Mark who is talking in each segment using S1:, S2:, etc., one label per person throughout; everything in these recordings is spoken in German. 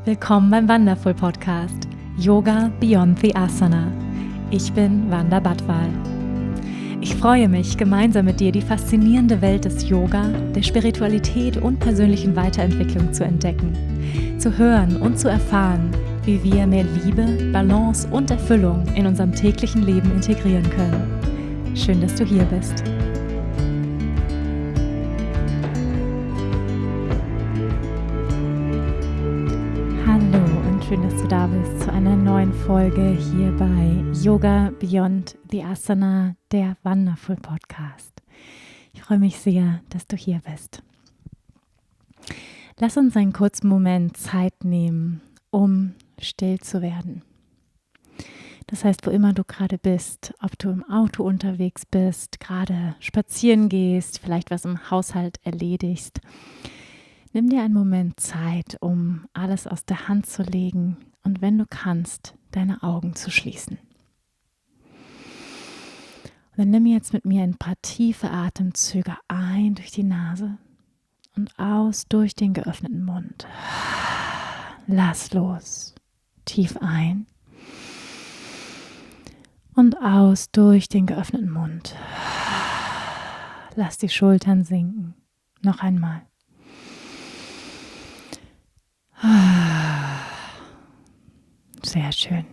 S1: Willkommen beim Wonderful Podcast Yoga Beyond the Asana. Ich bin Wanda Badwal. Ich freue mich, gemeinsam mit dir die faszinierende Welt des Yoga, der Spiritualität und persönlichen Weiterentwicklung zu entdecken, zu hören und zu erfahren, wie wir mehr Liebe, Balance und Erfüllung in unserem täglichen Leben integrieren können. Schön, dass du hier bist. Hallo und schön, dass du da bist zu einer neuen Folge hier bei Yoga Beyond the Asana, der Wonderful Podcast. Ich freue mich sehr, dass du hier bist. Lass uns einen kurzen Moment Zeit nehmen, um still zu werden. Das heißt, wo immer du gerade bist, ob du im Auto unterwegs bist, gerade spazieren gehst, vielleicht was im Haushalt erledigst, nimm dir einen Moment Zeit, um alles aus der Hand zu legen und wenn du kannst, deine Augen zu schließen. Und dann nimm jetzt mit mir ein paar tiefe Atemzüge ein durch die Nase und aus durch den geöffneten Mund. Lass los. Tief ein und aus durch den geöffneten Mund. Lass die Schultern sinken. Noch einmal. Sehr schön.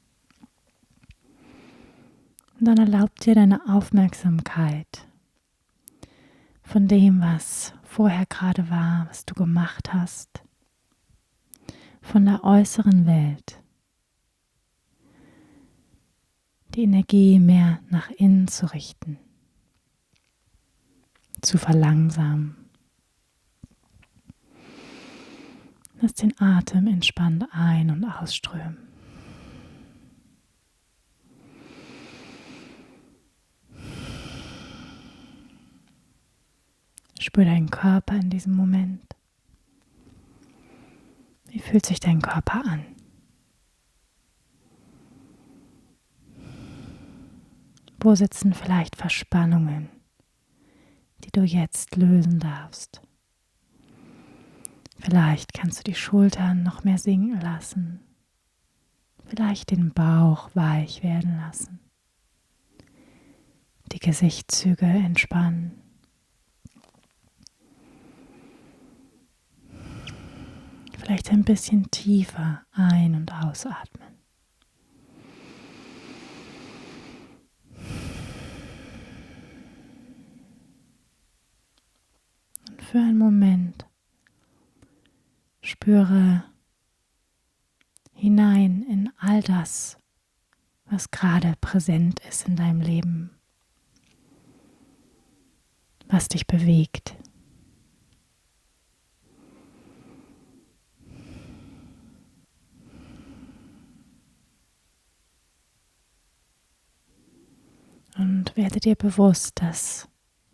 S1: Und dann erlaub dir deine Aufmerksamkeit von dem, was vorher gerade war, was du gemacht hast, von der äußeren Welt, die Energie mehr nach innen zu richten, zu verlangsamen. Lass den Atem entspannt ein- und ausströmen. Spür deinen Körper in diesem Moment. Wie fühlt sich dein Körper an? Wo sitzen vielleicht Verspannungen, die du jetzt lösen darfst? Vielleicht kannst du die Schultern noch mehr sinken lassen. Vielleicht den Bauch weich werden lassen. Die Gesichtszüge entspannen. Vielleicht ein bisschen tiefer ein- und ausatmen. Und für einen Moment spüre hinein in all das, was gerade präsent ist in deinem Leben, was dich bewegt. Und werde dir bewusst, dass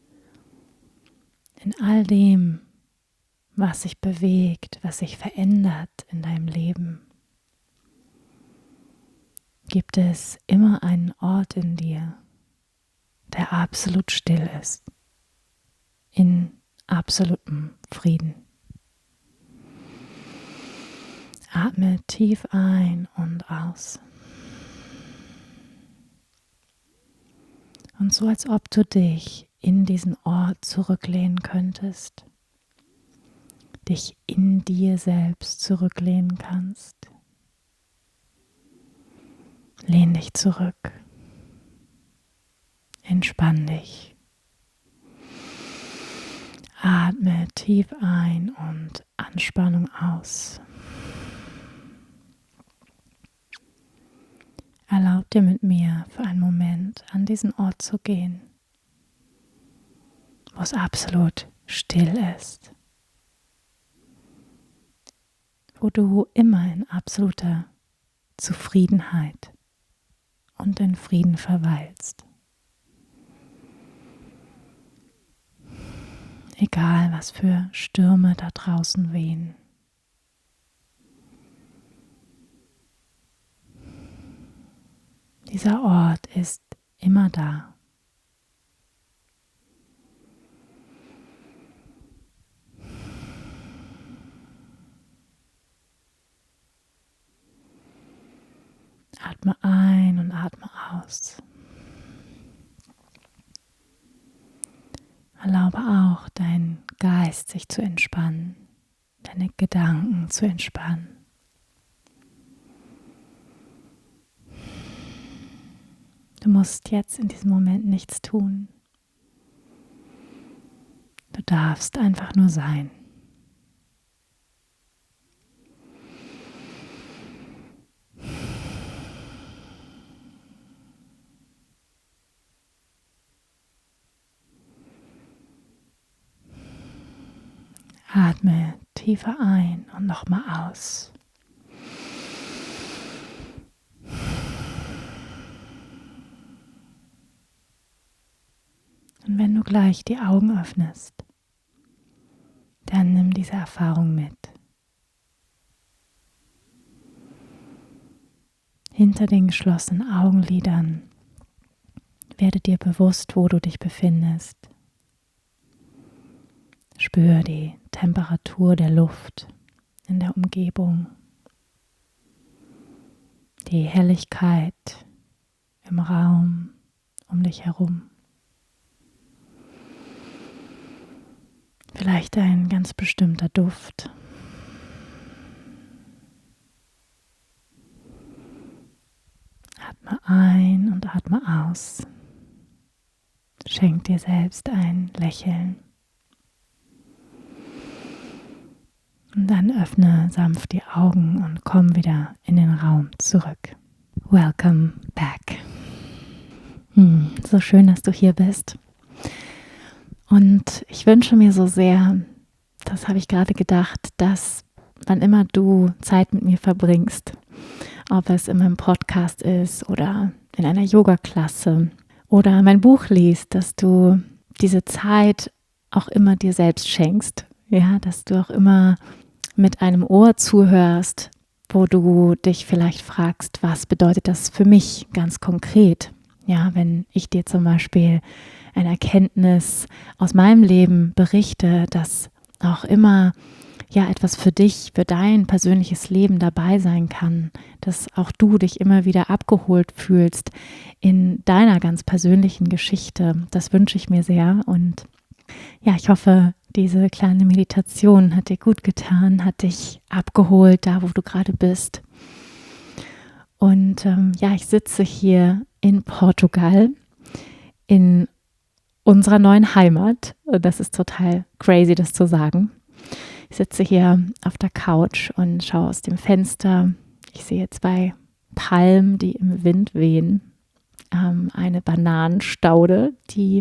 S1: in all dem, was sich bewegt, was sich verändert in deinem Leben, gibt es immer einen Ort in dir, der absolut still ist, in absolutem Frieden. Atme tief ein und aus. Und so als ob du dich in diesen Ort zurücklehnen könntest, dich in dir selbst zurücklehnen kannst. Lehn dich zurück. Entspann dich. Atme tief ein und Anspannung aus. Erlaub dir mit mir für einen Moment an diesen Ort zu gehen, wo es absolut still ist, wo du immer in absoluter Zufriedenheit und in Frieden verweilst. Egal, was für Stürme da draußen wehen. Dieser Ort ist immer da. Atme ein und atme aus. Erlaube auch, deinen Geist sich zu entspannen, deine Gedanken zu entspannen. Du musst jetzt in diesem Moment nichts tun. Du darfst einfach nur sein. Atme tiefer ein und nochmal aus. Und wenn du gleich die Augen öffnest, dann nimm diese Erfahrung mit. Hinter den geschlossenen Augenlidern werde dir bewusst, wo du dich befindest. Spüre die Temperatur der Luft in der Umgebung, die Helligkeit im Raum um dich herum. Vielleicht ein ganz bestimmter Duft. Atme ein und atme aus. Schenk dir selbst ein Lächeln. Und dann öffne sanft die Augen und komm wieder in den Raum zurück. Welcome back. So schön, dass du hier bist. Und ich wünsche mir so sehr, das habe ich gerade gedacht, dass wann immer du Zeit mit mir verbringst, ob es in meinem Podcast ist oder in einer Yoga-Klasse oder mein Buch liest, dass du diese Zeit auch immer dir selbst schenkst. Ja, dass du auch immer mit einem Ohr zuhörst, wo du dich vielleicht fragst, was bedeutet das für mich ganz konkret? Ja, wenn ich dir zum Beispiel eine Erkenntnis aus meinem Leben berichte, dass auch immer etwas für dich, für dein persönliches Leben dabei sein kann, dass auch du dich immer wieder abgeholt fühlst in deiner ganz persönlichen Geschichte. Das wünsche ich mir sehr und ich hoffe, diese kleine Meditation hat dir gut getan, hat dich abgeholt, da wo du gerade bist. Und ich sitze hier in Portugal, in unserer neuen Heimat. Das ist total crazy, das zu sagen. Ich sitze hier auf der Couch und schaue aus dem Fenster. Ich sehe 2 Palmen, die im Wind wehen. Eine Bananenstaude, die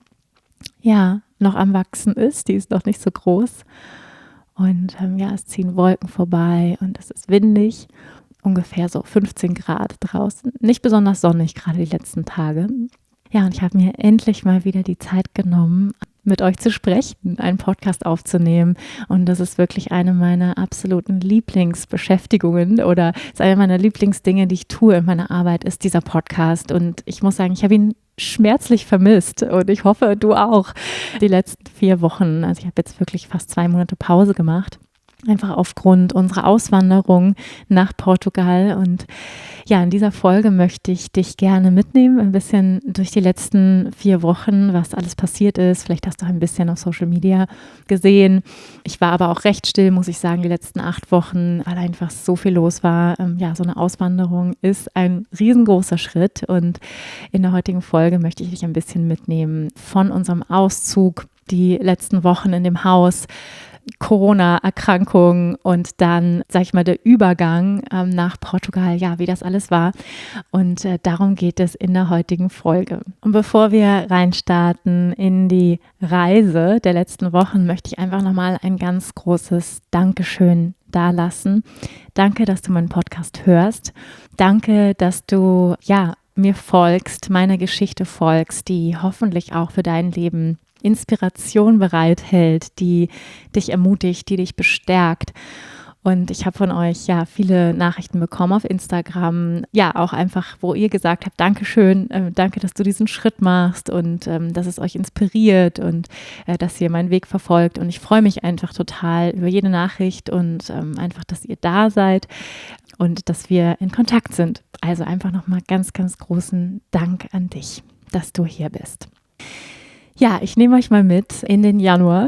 S1: noch am Wachsen ist. Die ist noch nicht so groß. Und es ziehen Wolken vorbei und es ist windig. Ungefähr so 15 Grad draußen. Nicht besonders sonnig, gerade die letzten Tage. Ja, und ich habe mir endlich mal wieder die Zeit genommen, mit euch zu sprechen, einen Podcast aufzunehmen. Und das ist wirklich eine meiner absoluten Lieblingsbeschäftigungen oder ist eine meiner Lieblingsdinge, die ich tue in meiner Arbeit, ist dieser Podcast. Und ich muss sagen, ich habe ihn schmerzlich vermisst und ich hoffe, du auch. Die letzten 4 Wochen, also ich habe jetzt wirklich fast 2 Monate Pause gemacht. Einfach aufgrund unserer Auswanderung nach Portugal. Und in dieser Folge möchte ich dich gerne mitnehmen, ein bisschen durch die letzten 4 Wochen, was alles passiert ist. Vielleicht hast du ein bisschen auf Social Media gesehen. Ich war aber auch recht still, muss ich sagen, die letzten 8 Wochen, weil einfach so viel los war. So eine Auswanderung ist ein riesengroßer Schritt. Und in der heutigen Folge möchte ich dich ein bisschen mitnehmen von unserem Auszug, die letzten Wochen in dem Haus, Corona-Erkrankung und dann, der Übergang nach Portugal, wie das alles war. Und darum geht es in der heutigen Folge. Und bevor wir reinstarten in die Reise der letzten Wochen, möchte ich einfach nochmal ein ganz großes Dankeschön dalassen. Danke, dass du meinen Podcast hörst. Danke, dass du, mir folgst, meiner Geschichte folgst, die hoffentlich auch für dein Leben Inspiration bereithält, die dich ermutigt, die dich bestärkt. Und ich habe von euch ja viele Nachrichten bekommen auf Instagram, ja auch einfach, wo ihr gesagt habt, Dankeschön, danke, dass du diesen Schritt machst und dass es euch inspiriert und dass ihr meinen Weg verfolgt. Und ich freue mich einfach total über jede Nachricht und einfach, dass ihr da seid und dass wir in Kontakt sind. Also einfach nochmal ganz, ganz großen Dank an dich, dass du hier bist. Ja, ich nehme euch mal mit in den Januar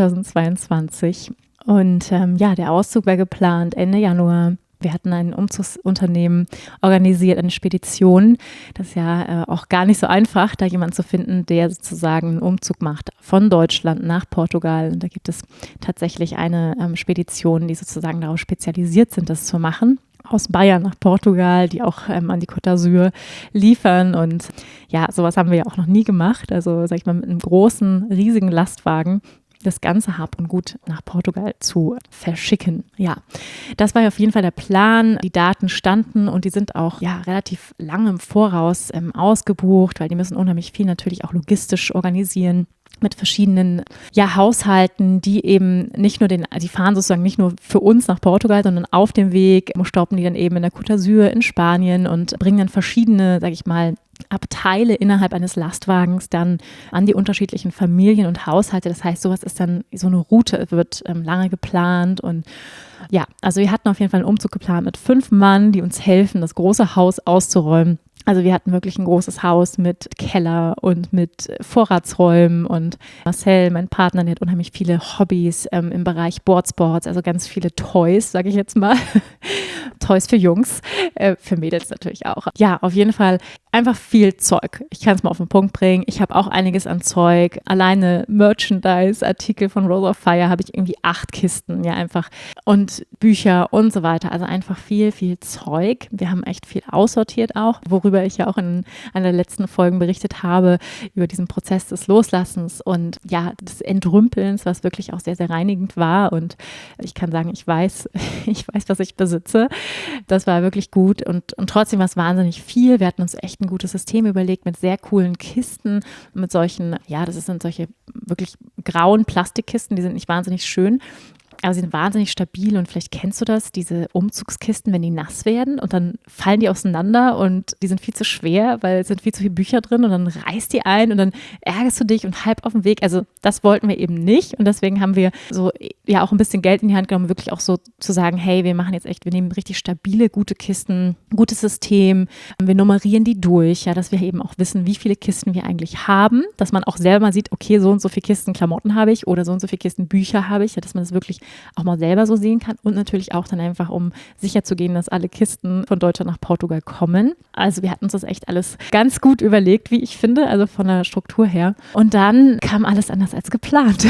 S1: 2022. Und der Auszug war geplant Ende Januar. Wir hatten ein Umzugsunternehmen organisiert, eine Spedition. Das ist ja auch gar nicht so einfach, da jemanden zu finden, der sozusagen einen Umzug macht von Deutschland nach Portugal. Und da gibt es tatsächlich eine Spedition, die sozusagen darauf spezialisiert sind, das zu machen. Aus Bayern nach Portugal, die auch an die Côte d'Azur liefern. Und ja, sowas haben wir ja auch noch nie gemacht. Also, sag ich mal, mit einem großen, riesigen Lastwagen das ganze Hab und Gut nach Portugal zu verschicken. Ja, das war auf jeden Fall der Plan. Die Daten standen und die sind auch relativ lange im Voraus ausgebucht, weil die müssen unheimlich viel natürlich auch logistisch organisieren mit verschiedenen Haushalten, die eben nicht nur die fahren sozusagen nicht nur für uns nach Portugal, sondern auf dem Weg stoppen die dann eben in der Côte d'Azur in Spanien und bringen dann verschiedene, sag ich mal, Abteile innerhalb eines Lastwagens dann an die unterschiedlichen Familien und Haushalte. Das heißt, sowas ist dann so eine Route, wird lange geplant und ja, also wir hatten auf jeden Fall einen Umzug geplant mit 5 Mann, die uns helfen, das große Haus auszuräumen. Also wir hatten wirklich ein großes Haus mit Keller und mit Vorratsräumen und Marcel, mein Partner, der hat unheimlich viele Hobbys im Bereich Boardsports, also ganz viele Toys, sage ich jetzt mal. Toys für Jungs, für Mädels natürlich auch. Ja, auf jeden Fall einfach viel Zeug. Ich kann es mal auf den Punkt bringen. Ich habe auch einiges an Zeug. Alleine Merchandise-Artikel von Rose of Fire habe ich irgendwie 8 Kisten, einfach. Und Bücher und so weiter. Also einfach viel, viel Zeug. Wir haben echt viel aussortiert auch, worüber ich ja auch in einer der letzten Folgen berichtet habe, über diesen Prozess des Loslassens und des Entrümpelns, was wirklich auch sehr, sehr reinigend war. Und ich kann sagen, ich weiß, was ich besitze. Das war wirklich gut und trotzdem war es wahnsinnig viel. Wir hatten uns echt ein gutes System überlegt mit sehr coolen Kisten, mit solchen, sind solche wirklich grauen Plastikkisten, die sind nicht wahnsinnig schön. Aber sie sind wahnsinnig stabil und vielleicht kennst du das, diese Umzugskisten, wenn die nass werden und dann fallen die auseinander und die sind viel zu schwer, weil es sind viel zu viele Bücher drin und dann reißt die ein und dann ärgerst du dich und halb auf dem Weg. Also das wollten wir eben nicht und deswegen haben wir so auch ein bisschen Geld in die Hand genommen, wirklich auch so zu sagen, hey, wir nehmen richtig stabile, gute Kisten, gutes System, wir nummerieren die durch, dass wir eben auch wissen, wie viele Kisten wir eigentlich haben, dass man auch selber mal sieht, okay, so und so viele Kisten Klamotten habe ich oder so und so viele Kisten Bücher habe ich, dass man das wirklich auch mal selber so sehen kann und natürlich auch dann einfach, um sicher zu gehen, dass alle Kisten von Deutschland nach Portugal kommen. Also wir hatten uns das echt alles ganz gut überlegt, wie ich finde, also von der Struktur her. Und dann kam alles anders als geplant.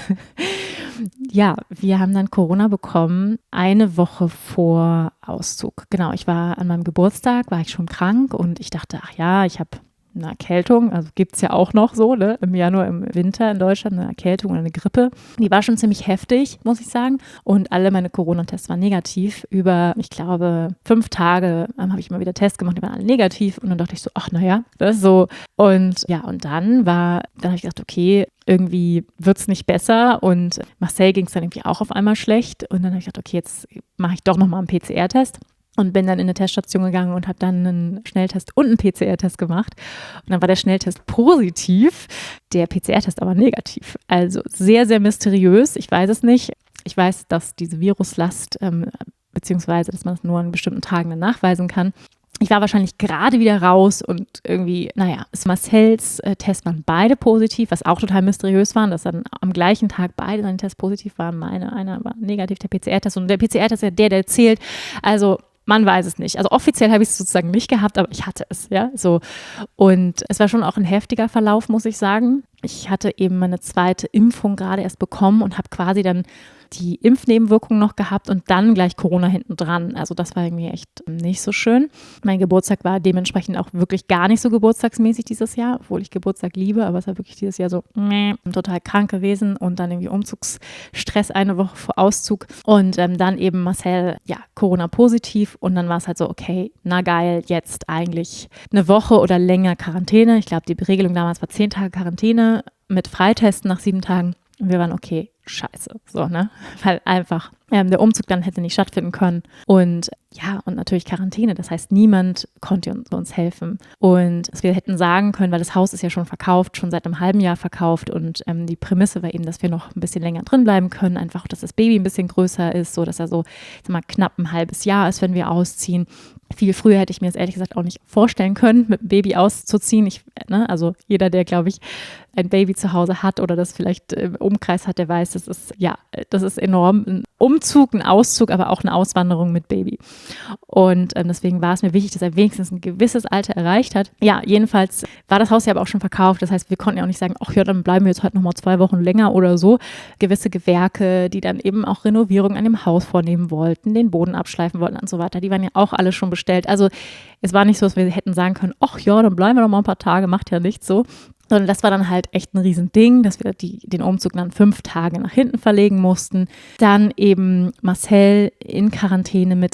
S1: Ja, wir haben dann Corona bekommen, eine Woche vor Auszug. Genau, ich war an meinem Geburtstag, war ich schon krank und ich dachte, ich habe eine Erkältung, also gibt es ja auch noch so, im Januar, im Winter in Deutschland, eine Erkältung oder eine Grippe. Die war schon ziemlich heftig, muss ich sagen. Und alle meine Corona-Tests waren negativ. Über, ich glaube, 5 Tage habe ich immer wieder Tests gemacht, die waren alle negativ. Und dann dachte ich so, das ist so. Und und dann habe ich gedacht, okay, irgendwie wird es nicht besser. Und Marcel ging es dann irgendwie auch auf einmal schlecht. Und dann habe ich gedacht, okay, jetzt mache ich doch nochmal einen PCR-Test. Und bin dann in eine Teststation gegangen und habe dann einen Schnelltest und einen PCR-Test gemacht. Und dann war der Schnelltest positiv, der PCR-Test aber negativ. Also sehr, sehr mysteriös. Ich weiß es nicht. Ich weiß, dass diese Viruslast, beziehungsweise, dass man es nur an bestimmten Tagen dann nachweisen kann. Ich war wahrscheinlich gerade wieder raus und irgendwie, Marcells Tests waren beide positiv, was auch total mysteriös war, dass dann am gleichen Tag beide seine Tests positiv waren. Einer war negativ, der PCR-Test. Und der PCR-Test ist ja der zählt. Also man weiß es nicht. Also offiziell habe ich es sozusagen nicht gehabt, aber ich hatte es, so. Und es war schon auch ein heftiger Verlauf, muss ich sagen. Ich hatte eben meine 2. Impfung gerade erst bekommen und habe quasi dann die Impfnebenwirkungen noch gehabt und dann gleich Corona hinten dran. Also das war irgendwie echt nicht so schön. Mein Geburtstag war dementsprechend auch wirklich gar nicht so geburtstagsmäßig dieses Jahr, obwohl ich Geburtstag liebe, aber es war wirklich dieses Jahr so total krank gewesen und dann irgendwie Umzugsstress eine Woche vor Auszug und dann eben Marcel, Corona positiv und dann war es halt so, okay, na geil, jetzt eigentlich eine Woche oder länger Quarantäne. Ich glaube, die Regelung damals war 10 Tage Quarantäne mit Freitesten nach 7 Tagen. Und wir waren okay,
S2: scheiße, so, ne? Weil einfach der Umzug dann hätte nicht stattfinden können und ja, und natürlich Quarantäne, das heißt, niemand konnte uns helfen und wir hätten sagen können, weil das Haus ist ja schon verkauft, schon seit einem halben Jahr verkauft und die Prämisse war eben, dass wir noch ein bisschen länger drin bleiben können, einfach, dass das Baby ein bisschen größer ist, so dass er so, sag mal, knapp ein halbes Jahr ist, wenn wir ausziehen. Viel früher hätte ich mir das ehrlich gesagt auch nicht vorstellen können, mit dem Baby auszuziehen. Also jeder, der, glaube ich, ein Baby zu Hause hat oder das vielleicht im Umkreis hat, der weiß, das ist enorm. Ein Umzug, ein Auszug, aber auch eine Auswanderung mit Baby. Und deswegen war es mir wichtig, dass er wenigstens ein gewisses Alter erreicht hat. Ja, jedenfalls war das Haus ja aber auch schon verkauft. Das heißt, wir konnten ja auch nicht sagen, ach ja, dann bleiben wir jetzt halt nochmal 2 Wochen länger oder so. Gewisse Gewerke, die dann eben auch Renovierung an dem Haus vornehmen wollten, den Boden abschleifen wollten und so weiter, die waren ja auch alle schon bestellt. Also es war nicht so, dass wir hätten sagen können, ach ja, dann bleiben wir noch mal ein paar Tage, macht ja nichts so. Sondern das war dann halt echt ein Riesending, dass wir den Umzug dann 5 Tage nach hinten verlegen mussten. Dann eben Marcel in Quarantäne mit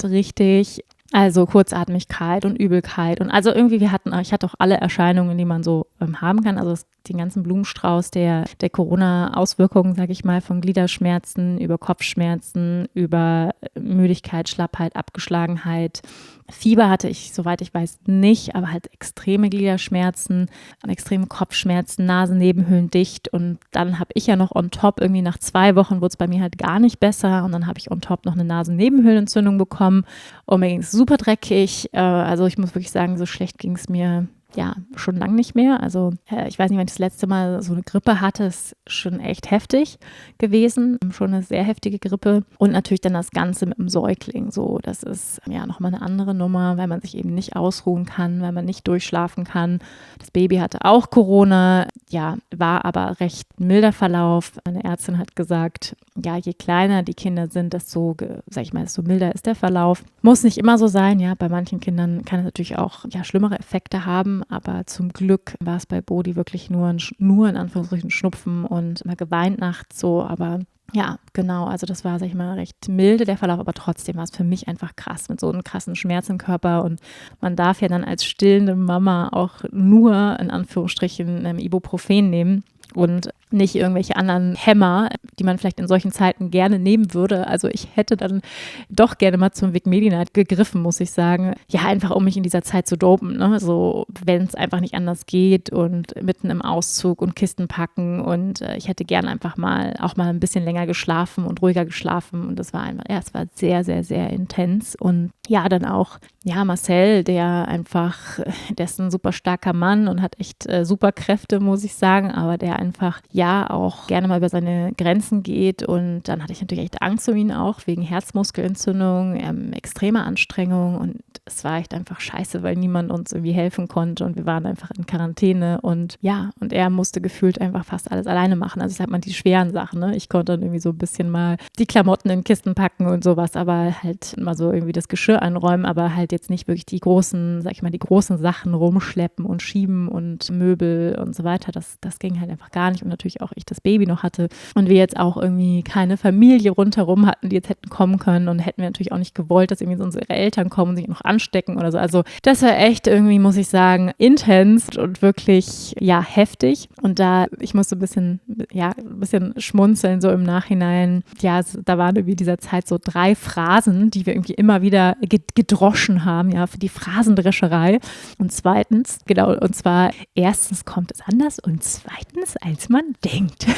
S2: also Kurzatmigkeit und Übelkeit und also irgendwie ich hatte auch alle Erscheinungen, die man so haben kann, also den ganzen Blumenstrauß der Corona-Auswirkungen, sage ich mal, von Gliederschmerzen über Kopfschmerzen, über Müdigkeit, Schlappheit, Abgeschlagenheit. Fieber hatte ich, soweit ich weiß, nicht, aber halt extreme Gliederschmerzen, extreme Kopfschmerzen, Nasennebenhöhlen dicht und dann habe ich ja noch on top, irgendwie nach 2 Wochen wurde es bei mir halt gar nicht besser und dann habe ich on top noch eine Nasennebenhöhlenentzündung bekommen und mir ging es super dreckig, also ich muss wirklich sagen, so schlecht ging es mir ja, schon lange nicht mehr. Also ich weiß nicht, wann ich das letzte Mal so eine Grippe hatte, ist schon echt heftig gewesen. Schon eine sehr heftige Grippe. Und natürlich dann das Ganze mit dem Säugling. So, das ist ja nochmal eine andere Nummer, weil man sich eben nicht ausruhen kann, weil man nicht durchschlafen kann. Das Baby hatte auch Corona, ja, war aber recht milder Verlauf. Meine Ärztin hat gesagt, ja, je kleiner die Kinder sind, desto milder ist der Verlauf. Muss nicht immer so sein, ja, bei manchen Kindern kann es natürlich auch schlimmere Effekte haben, aber zum Glück war es bei Bodhi wirklich nur in Anführungsstrichen Schnupfen und immer geweint nachts so, aber ja, genau, also das war, sag ich mal, recht milde der Verlauf, aber trotzdem war es für mich einfach krass mit so einem krassen Schmerz im Körper und man darf ja dann als stillende Mama auch nur in Anführungsstrichen Ibuprofen nehmen und nicht irgendwelche anderen Hämmer, die man vielleicht in solchen Zeiten gerne nehmen würde. Also ich hätte dann doch gerne mal zum Vicmedinide gegriffen, muss ich sagen. Ja, einfach um mich in dieser Zeit zu dopen, ne? So, wenn es einfach nicht anders geht und mitten im Auszug und Kisten packen und ich hätte gerne einfach auch mal ein bisschen länger geschlafen und ruhiger geschlafen und das war einfach, ja, es war sehr, sehr, sehr intens und ja, dann auch, ja, Marcel, der ist ein super starker Mann und hat echt super Kräfte, muss ich sagen, aber der einfach, ja, auch gerne mal über seine Grenzen geht und dann hatte ich natürlich echt Angst um ihn auch, wegen Herzmuskelentzündung, extremer Anstrengung und es war echt einfach scheiße, weil niemand uns irgendwie helfen konnte und wir waren einfach in Quarantäne und ja, und er musste gefühlt einfach fast alles alleine machen, also ich sag mal die schweren Sachen, ne? Ich konnte dann irgendwie so ein bisschen mal die Klamotten in Kisten packen und sowas, aber halt mal so irgendwie das Geschirr einräumen, aber halt jetzt nicht wirklich die großen Sachen rumschleppen und schieben und Möbel und so weiter, das ging halt einfach gar nicht und natürlich auch ich das Baby noch hatte und wir jetzt auch irgendwie keine Familie rundherum hatten, die jetzt hätten kommen können und hätten wir natürlich auch nicht gewollt, dass irgendwie so unsere Eltern kommen und sich noch anstecken oder so. Also das war echt irgendwie, muss ich sagen, intens und wirklich, ja, heftig und ich musste ein bisschen schmunzeln so im Nachhinein. Ja, da waren irgendwie in dieser Zeit so 3 Phrasen, die wir irgendwie immer wieder gedroschen haben, ja, für die Phrasendrescherei und zweitens, genau, und zwar erstens kommt es anders und zweitens, als man denkt.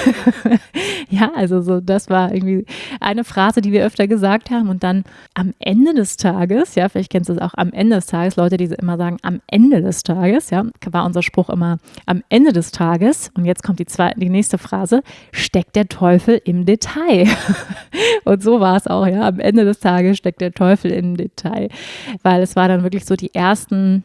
S2: Ja, also so, das war irgendwie eine Phrase, die wir öfter gesagt haben und dann am Ende des Tages, ja, vielleicht kennst du es auch, am Ende des Tages, Leute, die immer sagen, am Ende des Tages, ja, war unser Spruch immer, am Ende des Tages, und jetzt kommt die nächste Phrase, steckt der Teufel im Detail. Und so war es auch, ja, am Ende des Tages steckt der Teufel im Detail, weil es war dann wirklich so die ersten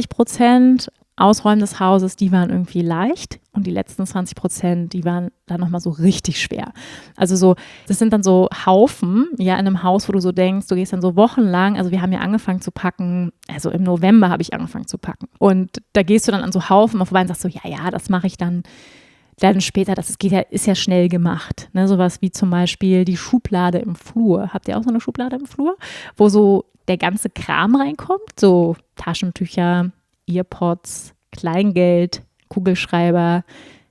S2: 80% Ausräumen des Hauses, die waren irgendwie leicht und die letzten 20%, die waren dann nochmal so richtig schwer. Also so, das sind dann so Haufen, ja, in einem Haus, wo du so denkst, du gehst dann so wochenlang, also wir haben ja angefangen zu packen, also im November habe ich angefangen zu packen und da gehst du dann an so Haufen vorbei und sagst so, ja, das mache ich dann später, ist ja schnell gemacht. Ne? Sowas wie zum Beispiel die Schublade im Flur. Habt ihr auch so eine Schublade im Flur, wo so der ganze Kram reinkommt? So Taschentücher, Earpods, Kleingeld, Kugelschreiber,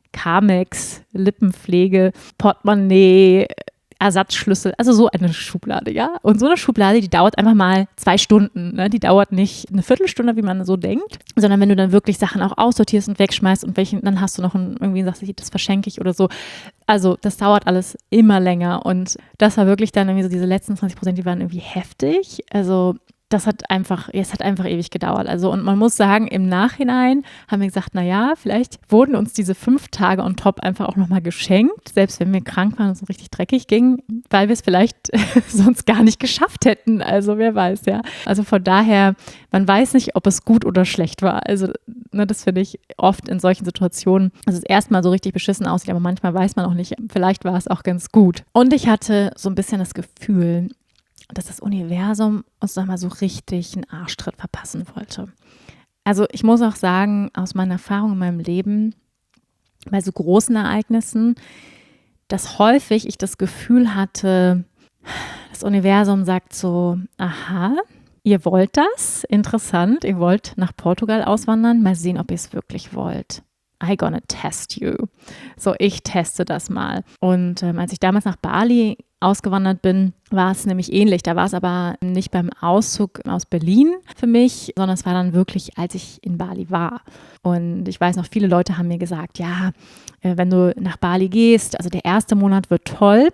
S2: Carmex, Lippenpflege, Portemonnaie, Ersatzschlüssel, also so eine Schublade, ja. Und so eine Schublade, die dauert einfach mal 2 Stunden, ne? Die dauert nicht eine Viertelstunde, wie man so denkt, sondern wenn du dann wirklich Sachen auch aussortierst und wegschmeißt und dann hast du noch irgendwie sagst, das verschenke ich oder so. Also das dauert alles immer länger und das war wirklich dann irgendwie so diese letzten 20%, die waren irgendwie heftig. Also es hat einfach ewig gedauert. Also, und man muss sagen, im Nachhinein haben wir gesagt, naja, vielleicht wurden uns diese 5 Tage on top einfach auch nochmal geschenkt, selbst wenn wir krank waren und es so richtig dreckig ging, weil wir es vielleicht sonst gar nicht geschafft hätten. Also, wer weiß, ja. Also von daher, man weiß nicht, ob es gut oder schlecht war. Also, ne, das finde ich oft in solchen Situationen, dass es erstmal so richtig beschissen aussieht, aber manchmal weiß man auch nicht, vielleicht war es auch ganz gut. Und ich hatte so ein bisschen das Gefühl, dass das Universum uns nochmal so richtig einen Arschtritt verpassen wollte. Also ich muss auch sagen, aus meiner Erfahrung in meinem Leben, bei so großen Ereignissen, dass häufig ich das Gefühl hatte, das Universum sagt so, aha, ihr wollt das, interessant, ihr wollt nach Portugal auswandern, mal sehen, ob ihr es wirklich wollt. I gonna test you. So, ich teste das mal. Und als ich damals nach Bali ausgewandert bin, war es nämlich ähnlich. Da war es aber nicht beim Auszug aus Berlin für mich, sondern es war dann wirklich, als ich in Bali war. Und ich weiß noch, viele Leute haben mir gesagt, ja, wenn du nach Bali gehst, also der erste Monat wird toll.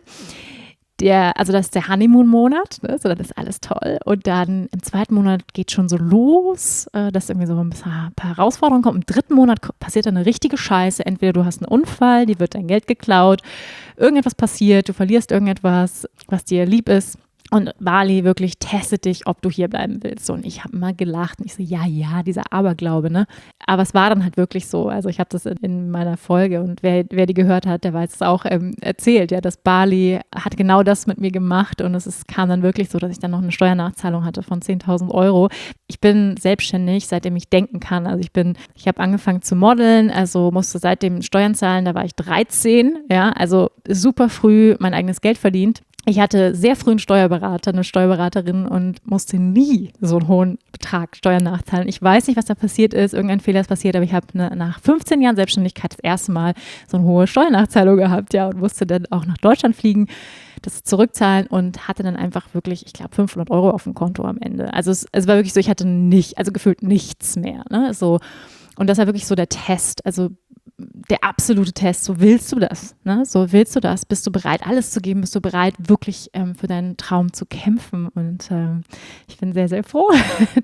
S2: Also das ist der Honeymoon-Monat, ne? So, das ist alles toll. Und dann im 2. Monat geht schon so los, dass irgendwie so ein paar Herausforderungen kommen. Im 3. Monat passiert dann eine richtige Scheiße. Entweder du hast einen Unfall, dir wird dein Geld geklaut, irgendetwas passiert, du verlierst irgendetwas, was dir lieb ist. Und Bali wirklich testet dich, ob du hier bleiben willst. Und ich habe mal gelacht und ich so, ja, dieser Aberglaube, ne? Aber es war dann halt wirklich so. Also ich habe das in meiner Folge und wer die gehört hat, der weiß es auch erzählt, ja, dass Bali hat genau das mit mir gemacht und kam dann wirklich so, dass ich dann noch eine Steuernachzahlung hatte von 10.000 Euro. Ich bin selbstständig, seitdem ich denken kann. Also ich habe angefangen zu modeln, also musste seitdem Steuern zahlen, da war ich 13, ja, also super früh mein eigenes Geld verdient. Ich hatte sehr früh einen Steuerberater, eine Steuerberaterin und musste nie so einen hohen Betrag Steuern nachzahlen. Ich weiß nicht, was da passiert ist, irgendein Fehler ist passiert, aber ich habe nach 15 Jahren Selbstständigkeit das erste Mal so eine hohe Steuernachzahlung gehabt, ja, und musste dann auch nach Deutschland fliegen, das zurückzahlen und hatte dann einfach wirklich, ich glaube, 500 Euro auf dem Konto am Ende. Also es war wirklich so, ich hatte gefühlt nichts mehr, ne, so. Und das war wirklich so der Test, also der absolute Test, so willst du das, ne? So willst du das, bist du bereit, alles zu geben, bist du bereit, wirklich für deinen Traum zu kämpfen und ich bin sehr, sehr froh,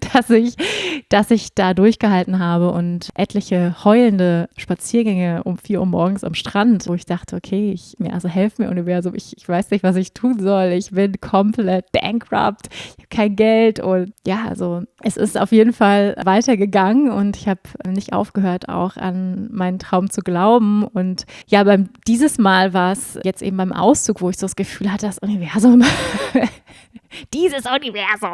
S2: dass ich da durchgehalten habe und etliche heulende Spaziergänge um 4 Uhr morgens am Strand, wo ich dachte, okay, helf mir Universum, ich weiß nicht, was ich tun soll, ich bin komplett bankrupt, ich habe kein Geld und ja, also es ist auf jeden Fall weitergegangen und ich habe nicht aufgehört, auch an meinen Traum zu glauben. Und ja, dieses Mal war es jetzt eben beim Auszug, wo ich so das Gefühl hatte, das Universum, dieses Universum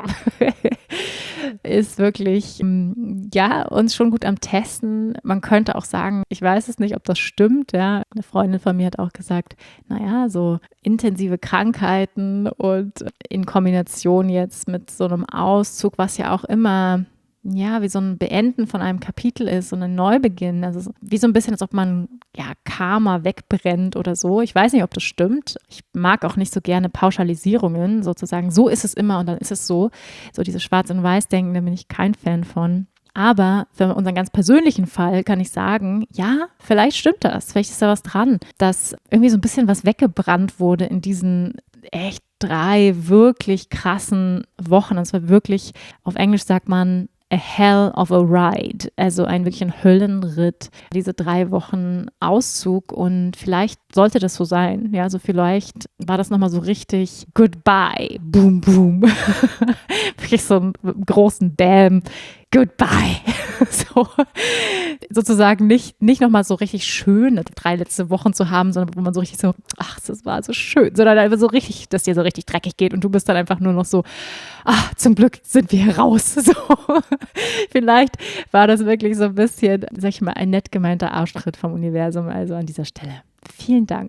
S2: ist wirklich, ja, uns schon gut am Testen. Man könnte auch sagen, ich weiß es nicht, ob das stimmt, ja. Eine Freundin von mir hat auch gesagt, naja, so intensive Krankheiten und in Kombination jetzt mit so einem Auszug, was ja auch immer, ja, wie so ein Beenden von einem Kapitel ist und ein Neubeginn. Also wie so ein bisschen, als ob man ja Karma wegbrennt oder so. Ich weiß nicht, ob das stimmt. Ich mag auch nicht so gerne Pauschalisierungen, sozusagen. So ist es immer und dann ist es so. So diese Schwarz- und Weiß-Denken, da bin ich kein Fan von. Aber für unseren ganz persönlichen Fall kann ich sagen, ja, vielleicht stimmt das. Vielleicht ist da was dran, dass irgendwie so ein bisschen was weggebrannt wurde in diesen echt 3 wirklich krassen Wochen. Und zwar wirklich, auf Englisch sagt man, a hell of a ride, also wirklich ein Höllenritt, diese 3 Wochen Auszug und vielleicht sollte das so sein, ja, also vielleicht war das nochmal so richtig goodbye, boom, boom, wirklich so einen großen Bam, goodbye, so, sozusagen nicht nochmal so richtig schön 3 letzte Wochen zu haben, sondern wo man so richtig so, ach, das war so schön, sondern einfach so richtig, dass dir so richtig dreckig geht und du bist dann einfach nur noch so, ach, zum Glück sind wir hier raus, so. Vielleicht war das wirklich so ein bisschen, sag ich mal, ein nett gemeinter Arschtritt vom Universum, also an dieser Stelle. Vielen Dank.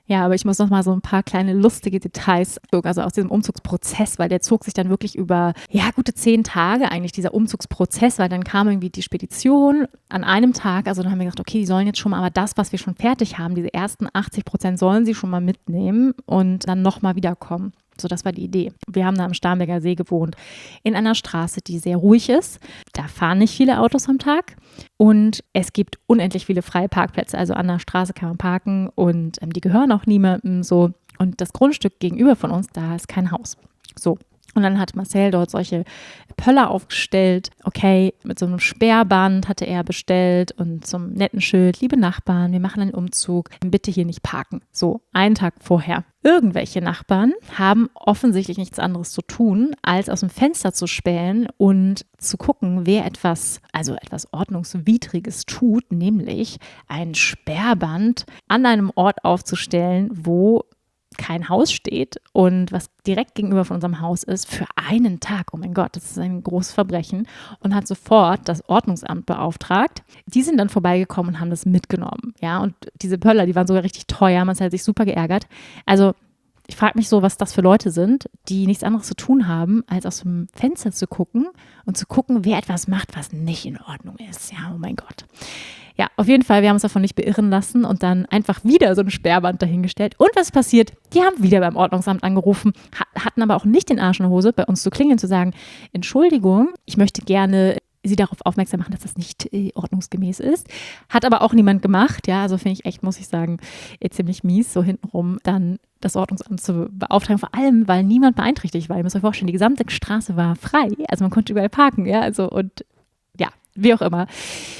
S2: Ja, aber ich muss noch mal so ein paar kleine lustige Details, also aus diesem Umzugsprozess, weil der zog sich dann wirklich über, ja, gute 10 Tage eigentlich, dieser Umzugsprozess, weil dann kam irgendwie die Spedition an einem Tag, also dann haben wir gedacht, okay, die sollen jetzt schon mal, aber das, was wir schon fertig haben, diese ersten 80% sollen sie schon mal mitnehmen und dann nochmal wiederkommen. So, das war die Idee. Wir haben da am Starnberger See gewohnt, in einer Straße, die sehr ruhig ist. Da fahren nicht viele Autos am Tag und es gibt unendlich viele freie Parkplätze. Also an der Straße kann man parken und die gehören auch niemandem so. Und das Grundstück gegenüber von uns, da ist kein Haus. So. Und dann hat Marcel dort solche Pöller aufgestellt. Okay, mit so einem Sperrband hatte er bestellt und zum netten Schild, liebe Nachbarn, wir machen einen Umzug, bitte hier nicht parken. So, einen Tag vorher. Irgendwelche Nachbarn haben offensichtlich nichts anderes zu tun, als aus dem Fenster zu spähen und zu gucken, wer etwas Ordnungswidriges tut, nämlich ein Sperrband an einem Ort aufzustellen, wo kein Haus steht und was direkt gegenüber von unserem Haus ist, für einen Tag. Oh mein Gott, das ist ein großes Verbrechen. Und hat sofort das Ordnungsamt beauftragt. Die sind dann vorbeigekommen und haben das mitgenommen. Ja, und diese Pöller, die waren sogar richtig teuer. Man hat sich super geärgert. Also ich frage mich so, was das für Leute sind, die nichts anderes zu tun haben, als aus dem Fenster zu gucken und zu gucken, wer etwas macht, was nicht in Ordnung ist. Ja, oh mein Gott. Ja, auf jeden Fall, wir haben uns davon nicht beirren lassen und dann einfach wieder so ein Sperrband dahingestellt. Und was passiert? Die haben wieder beim Ordnungsamt angerufen, hatten aber auch nicht den Arsch in der Hose, bei uns zu klingeln, zu sagen, Entschuldigung, ich möchte gerne Sie darauf aufmerksam machen, dass das nicht ordnungsgemäß ist. Hat aber auch niemand gemacht, ja, also finde ich echt, muss ich sagen, ziemlich mies, so hintenrum dann das Ordnungsamt zu beauftragen, vor allem, weil niemand beeinträchtigt war. Ihr müsst euch vorstellen, die gesamte Straße war frei, also man konnte überall parken, ja, also und ja, wie auch immer.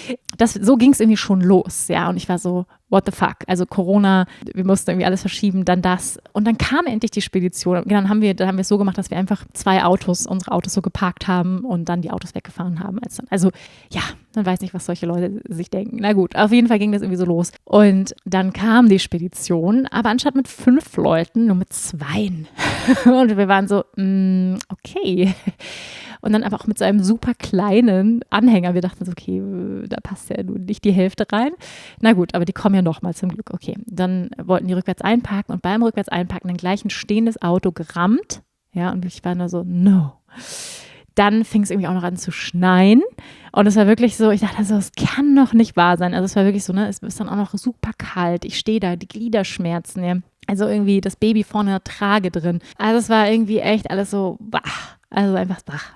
S2: So ging es irgendwie schon los, ja, und ich war so, what the fuck, also Corona, wir mussten irgendwie alles verschieben, dann das und dann kam endlich die Spedition und dann haben wir es so gemacht, dass wir einfach unsere Autos so geparkt haben und dann die Autos weggefahren haben. Also ja, man weiß nicht, was solche Leute sich denken. Na gut, auf jeden Fall ging das irgendwie so los und dann kam die Spedition, aber anstatt mit 5 Leuten, nur mit 2 und wir waren so, okay. Und dann aber auch mit so einem super kleinen Anhänger. Wir dachten so, okay, da passt ja nun nicht die Hälfte rein. Na gut, aber die kommen ja noch mal zum Glück. Okay, dann wollten die rückwärts einparken und beim rückwärts einparken dann gleich ein stehendes Auto gerammt. Ja, und ich war nur so, no. Dann fing es irgendwie auch noch an zu schneien. Und es war wirklich so, ich dachte, also, es kann doch nicht wahr sein. Also es war wirklich so, ne, es ist dann auch noch super kalt. Ich stehe da, die Gliederschmerzen, ja. Also irgendwie das Baby vorne in der Trage drin. Also es war irgendwie echt alles so, bah. Also einfach wach.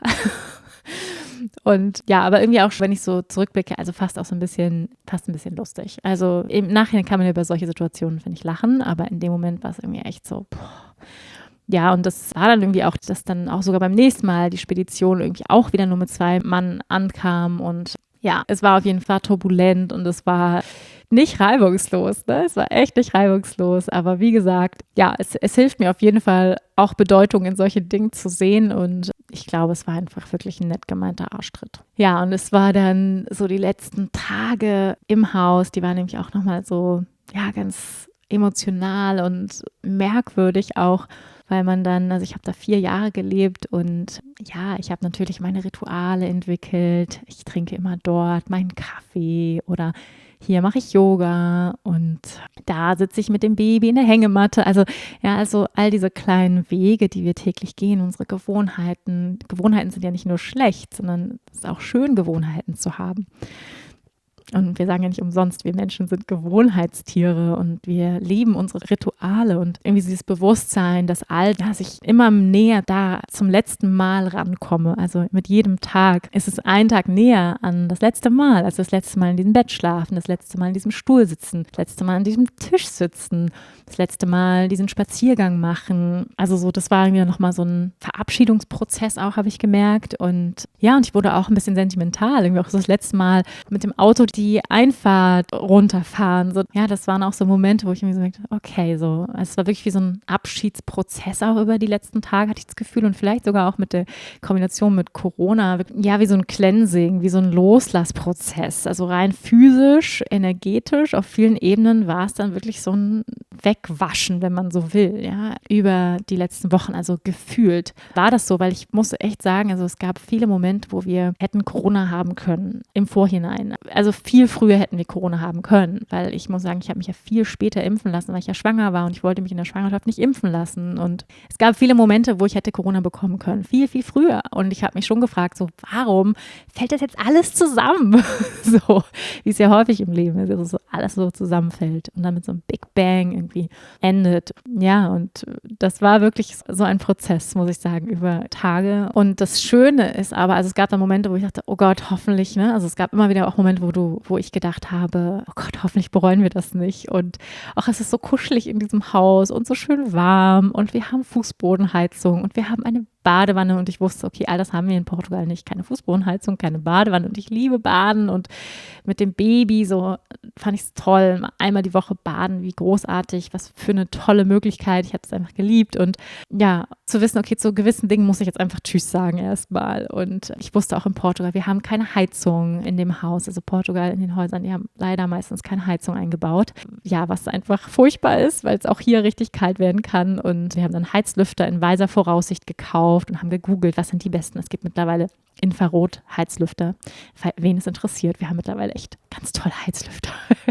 S2: Und ja, aber irgendwie auch, wenn ich so zurückblicke, also fast ein bisschen lustig. Also im Nachhinein kann man über solche Situationen, finde ich, lachen, aber in dem Moment war es irgendwie echt so, boah. Ja, und das war dann irgendwie auch, dass dann auch sogar beim nächsten Mal die Spedition irgendwie auch wieder nur mit 2 Mann ankam und ja, es war auf jeden Fall turbulent und es war nicht reibungslos, ne? Es war echt nicht reibungslos, aber wie gesagt, ja, es hilft mir auf jeden Fall auch Bedeutung in solche Dinge zu sehen und ich glaube, es war einfach wirklich ein nett gemeinter Arschtritt. Ja, und es war dann so die letzten Tage im Haus, die waren nämlich auch nochmal so, ja, ganz emotional und merkwürdig auch, weil man dann, also ich habe da 4 Jahre gelebt und ja, ich habe natürlich meine Rituale entwickelt. Ich trinke immer dort meinen Kaffee oder hier mache ich Yoga und da sitze ich mit dem Baby in der Hängematte. Also ja, also all diese kleinen Wege, die wir täglich gehen, unsere Gewohnheiten. Gewohnheiten sind ja nicht nur schlecht, sondern es ist auch schön, Gewohnheiten zu haben. Und wir sagen ja nicht umsonst, wir Menschen sind Gewohnheitstiere und wir lieben unsere Rituale und irgendwie dieses Bewusstsein, dass ich immer näher da zum letzten Mal rankomme. Also mit jedem Tag ist es ein Tag näher an das letzte Mal. Also das letzte Mal in diesem Bett schlafen, das letzte Mal in diesem Stuhl sitzen, das letzte Mal an diesem Tisch sitzen, das letzte Mal diesen Spaziergang machen. Also so, das war irgendwie nochmal so ein Verabschiedungsprozess auch, habe ich gemerkt. Und ja, und ich wurde auch ein bisschen sentimental. Irgendwie auch so das letzte Mal mit dem Auto die Einfahrt runterfahren. So, ja, das waren auch so Momente, wo ich mir so dachte, okay, so. Also es war wirklich wie so ein Abschiedsprozess auch über die letzten Tage, hatte ich das Gefühl. Und vielleicht sogar auch mit der Kombination mit Corona. Ja, wie so ein Cleansing, wie so ein Loslassprozess. Also rein physisch, energetisch, auf vielen Ebenen war es dann wirklich so ein wegwaschen, wenn man so will, ja, über die letzten Wochen, also gefühlt war das so, weil ich muss echt sagen, also es gab viele Momente, wo wir hätten Corona haben können im Vorhinein. Also viel früher hätten wir Corona haben können, weil ich muss sagen, ich habe mich ja viel später impfen lassen, weil ich ja schwanger war und ich wollte mich in der Schwangerschaft nicht impfen lassen und es gab viele Momente, wo ich hätte Corona bekommen können, viel, viel früher und ich habe mich schon gefragt, so warum fällt das jetzt alles zusammen? So, wie es ja häufig im Leben ist, also so alles so zusammenfällt und dann mit so einem Big Bang irgendwie endet. Ja, und das war wirklich so ein Prozess, muss ich sagen, über Tage. Und das Schöne ist aber, also es gab da Momente, wo ich dachte, oh Gott, hoffentlich, ne? Also es gab immer wieder auch Momente, wo ich gedacht habe, oh Gott, hoffentlich bereuen wir das nicht. Und auch es ist so kuschelig in diesem Haus und so schön warm und wir haben Fußbodenheizung und wir haben eine Badewanne und ich wusste, okay, all das haben wir in Portugal nicht. Keine Fußbodenheizung, keine Badewanne und ich liebe Baden und mit dem Baby, so fand ich es toll. Einmal die Woche baden, wie großartig, was für eine tolle Möglichkeit. Ich habe es einfach geliebt und ja, zu wissen, okay, zu gewissen Dingen muss ich jetzt einfach Tschüss sagen erstmal und ich wusste auch in Portugal, wir haben keine Heizung in dem Haus, also Portugal in den Häusern, die haben leider meistens keine Heizung eingebaut. Ja, was einfach furchtbar ist, weil es auch hier richtig kalt werden kann und wir haben dann Heizlüfter in weiser Voraussicht gekauft und haben gegoogelt, was sind die besten. Es gibt mittlerweile Infrarot-Heizlüfter, wen es interessiert. Wir haben mittlerweile echt ganz tolle Heizlüfter,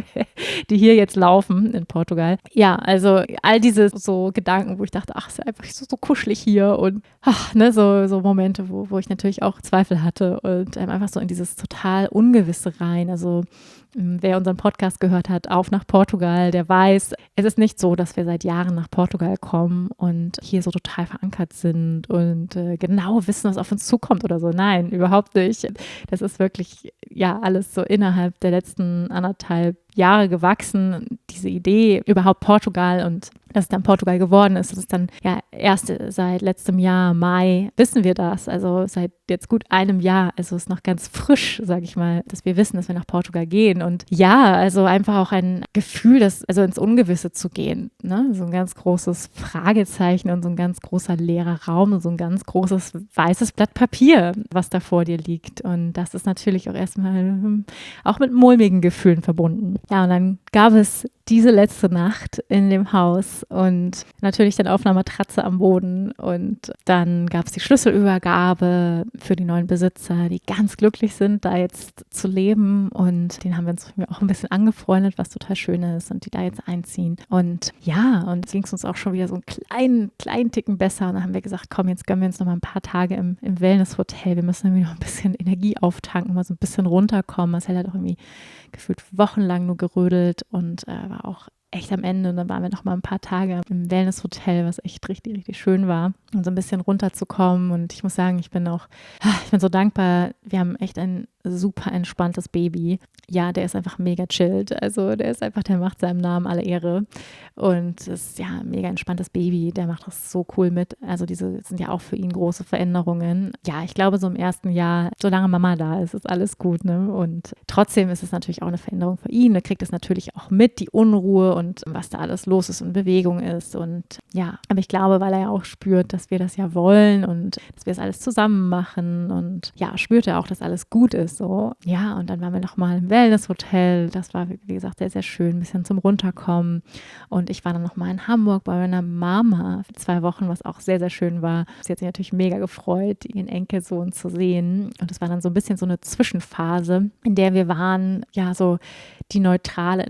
S2: die hier jetzt laufen in Portugal. Ja, also all diese so Gedanken, wo ich dachte, ach, es ist einfach so kuschelig hier und ach, ne, so Momente, wo ich natürlich auch Zweifel hatte und einfach so in dieses total Ungewisse rein. Also wer unseren Podcast gehört hat, auf nach Portugal, der weiß, es ist nicht so, dass wir seit Jahren nach Portugal kommen und hier so total verankert sind und genau wissen, was auf uns zukommt oder so. Nein, überhaupt nicht. Das ist wirklich, ja, alles so innerhalb der letzten 1,5 Jahre gewachsen, diese Idee überhaupt Portugal und dass es dann Portugal geworden ist. Das ist dann ja erst seit letztem Jahr, Mai, wissen wir das. Also seit jetzt gut einem Jahr. Also ist noch ganz frisch, sage ich mal, dass wir wissen, dass wir nach Portugal gehen. Und ja, also einfach auch ein Gefühl, also ins Ungewisse zu gehen. Ne? So ein ganz großes Fragezeichen und so ein ganz großer leerer Raum und so ein ganz großes weißes Blatt Papier, was da vor dir liegt. Und das ist natürlich auch erstmal auch mit mulmigen Gefühlen verbunden. Ja, und dann gab es diese letzte Nacht in dem Haus und natürlich dann auf einer Matratze am Boden und dann gab es die Schlüsselübergabe für die neuen Besitzer, die ganz glücklich sind, da jetzt zu leben und den haben wir uns auch ein bisschen angefreundet, was total schön ist und die da jetzt einziehen und ja, und es ging uns auch schon wieder so einen kleinen Ticken besser und dann haben wir gesagt, komm, jetzt gönnen wir uns noch mal ein paar Tage im Wellness-Hotel, wir müssen irgendwie noch ein bisschen Energie auftanken, mal so ein bisschen runterkommen, Marcel hat auch irgendwie gefühlt wochenlang nur gerödelt und war auch echt am Ende und dann waren wir noch mal ein paar Tage im Wellness-Hotel, was echt richtig, richtig schön war, um so ein bisschen runterzukommen und ich muss sagen, ich bin so dankbar, wir haben echt ein super entspanntes Baby. Ja, der ist einfach mega chillt, also der macht seinem Namen alle Ehre und es ist ja ein mega entspanntes Baby, der macht das so cool mit, also diese sind ja auch für ihn große Veränderungen. Ja, ich glaube so im ersten Jahr, solange Mama da ist alles gut, ne, und trotzdem ist es natürlich auch eine Veränderung für ihn, er kriegt es natürlich auch mit, die Unruhe und was da alles los ist und Bewegung ist und ja, aber ich glaube, weil er ja auch spürt, dass wir das ja wollen und dass wir es alles zusammen machen und ja, spürt er auch, dass alles gut ist, so. Ja, und dann waren wir nochmal im Wellness-Hotel, das war, wie gesagt, sehr, sehr schön, ein bisschen zum Runterkommen und ich war dann nochmal in Hamburg bei meiner Mama für 2 Wochen, was auch sehr, sehr schön war. Sie hat sich natürlich mega gefreut, ihren Enkelsohn zu sehen und es war dann so ein bisschen so eine Zwischenphase, in der wir waren, ja, so die neutrale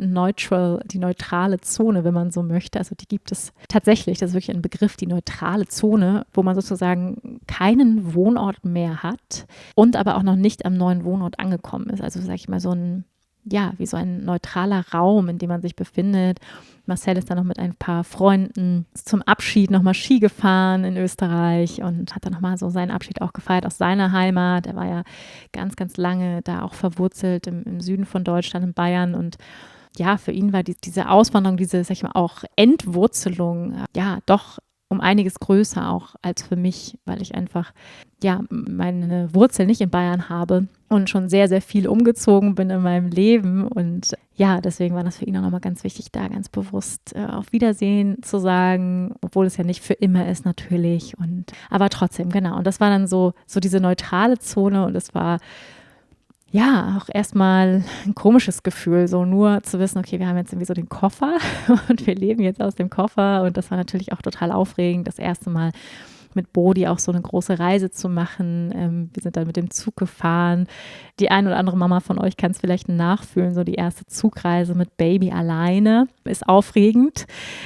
S2: Zone, wenn man so möchte. Also die gibt es tatsächlich, das ist wirklich ein Begriff, die neutrale Zone, wo man sozusagen keinen Wohnort mehr hat und aber auch noch nicht am neuen Wohnort angekommen ist. Also sage ich mal wie so ein neutraler Raum, in dem man sich befindet. Marcel ist dann noch mit ein paar Freunden zum Abschied nochmal Ski gefahren in Österreich und hat dann nochmal so seinen Abschied auch gefeiert aus seiner Heimat. Er war ja ganz, ganz lange da auch verwurzelt im Süden von Deutschland, in Bayern und ja, für ihn war diese Auswanderung, diese, sag ich mal, auch Entwurzelung, ja, doch um einiges größer auch als für mich, weil ich einfach, ja, meine Wurzel nicht in Bayern habe und schon sehr, sehr viel umgezogen bin in meinem Leben und ja, deswegen war das für ihn auch nochmal ganz wichtig, da ganz bewusst auf Wiedersehen zu sagen, obwohl es ja nicht für immer ist natürlich aber trotzdem, genau, und das war dann so diese neutrale Zone und es war ja, auch erstmal ein komisches Gefühl, so nur zu wissen, okay, wir haben jetzt irgendwie so den Koffer und wir leben jetzt aus dem Koffer und das war natürlich auch total aufregend, das erste Mal mit Bodhi auch so eine große Reise zu machen. Wir sind dann mit dem Zug gefahren. Die ein oder andere Mama von euch kann es vielleicht nachfühlen, so die erste Zugreise mit Baby alleine ist aufregend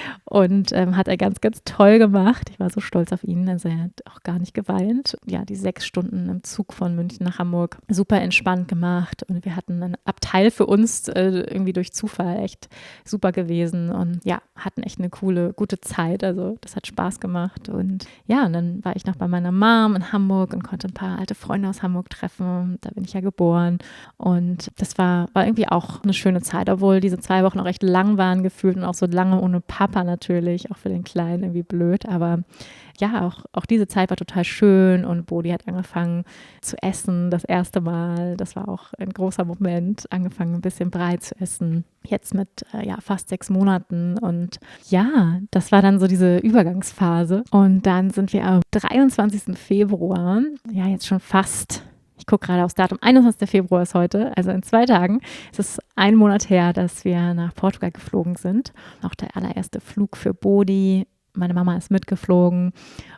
S2: und hat er ganz, ganz toll gemacht. Ich war so stolz auf ihn, also er hat auch gar nicht geweint. Ja, die 6 Stunden im Zug von München nach Hamburg, super entspannt gemacht und wir hatten ein Abteil für uns irgendwie durch Zufall echt super gewesen und ja, hatten echt eine gute Zeit, also das hat Spaß gemacht und ja, und dann war ich noch bei meiner Mom in Hamburg und konnte ein paar alte Freunde aus Hamburg treffen, da bin ich ja geboren und das war irgendwie auch eine schöne Zeit, obwohl diese 2 Wochen auch echt lang waren gefühlt und auch so lange ohne Papa natürlich, auch für den Kleinen irgendwie blöd, aber ja, auch diese Zeit war total schön und Bodhi hat angefangen zu essen, das erste Mal. Das war auch ein großer Moment, angefangen ein bisschen Brei zu essen. Jetzt mit fast 6 Monaten und ja, das war dann so diese Übergangsphase und dann sind wir am 23. Februar, ja jetzt schon fast, ich gucke gerade aufs Datum, 21. Februar ist heute, also in 2 Tagen. Es ist 1 Monat her, dass wir nach Portugal geflogen sind. Auch der allererste Flug für Bodhi. Meine Mama ist mitgeflogen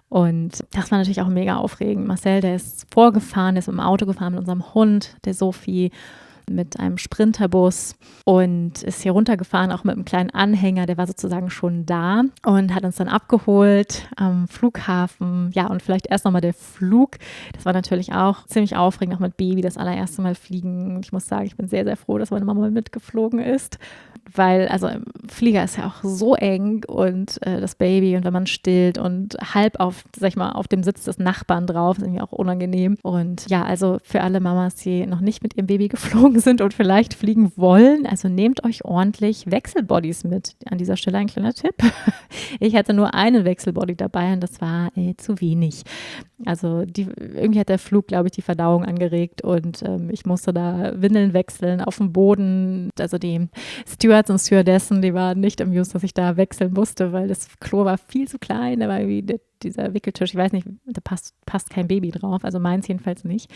S2: und das war natürlich auch mega aufregend. Marcel, der ist vorgefahren, der ist im Auto gefahren mit unserem Hund, der Sophie, mit einem Sprinterbus und ist hier runtergefahren, auch mit einem kleinen Anhänger, der war sozusagen schon da und hat uns dann abgeholt am Flughafen. Ja, und vielleicht erst nochmal der Flug. Das war natürlich auch ziemlich aufregend, auch mit Baby das allererste Mal fliegen. Ich muss sagen, ich bin sehr, sehr froh, dass meine Mama mitgeflogen ist, weil also im Flieger ist ja auch so eng und das Baby und wenn man stillt und halb auf dem Sitz des Nachbarn drauf, ist irgendwie auch unangenehm. Und ja, also für alle Mamas, die noch nicht mit ihrem Baby geflogen sind und vielleicht fliegen wollen, also nehmt euch ordentlich Wechselbodies mit. An dieser Stelle ein kleiner Tipp. Ich hatte nur einen Wechselbody dabei und das war zu wenig. Also irgendwie hat der Flug, glaube ich, die Verdauung angeregt und ich musste da Windeln wechseln auf dem Boden. Also die Stewards und Stewardessen, die waren nicht amused, dass ich da wechseln musste, weil das Klo war viel zu klein. Da war irgendwie dieser Wickeltisch, ich weiß nicht, da passt kein Baby drauf, also meins jedenfalls nicht.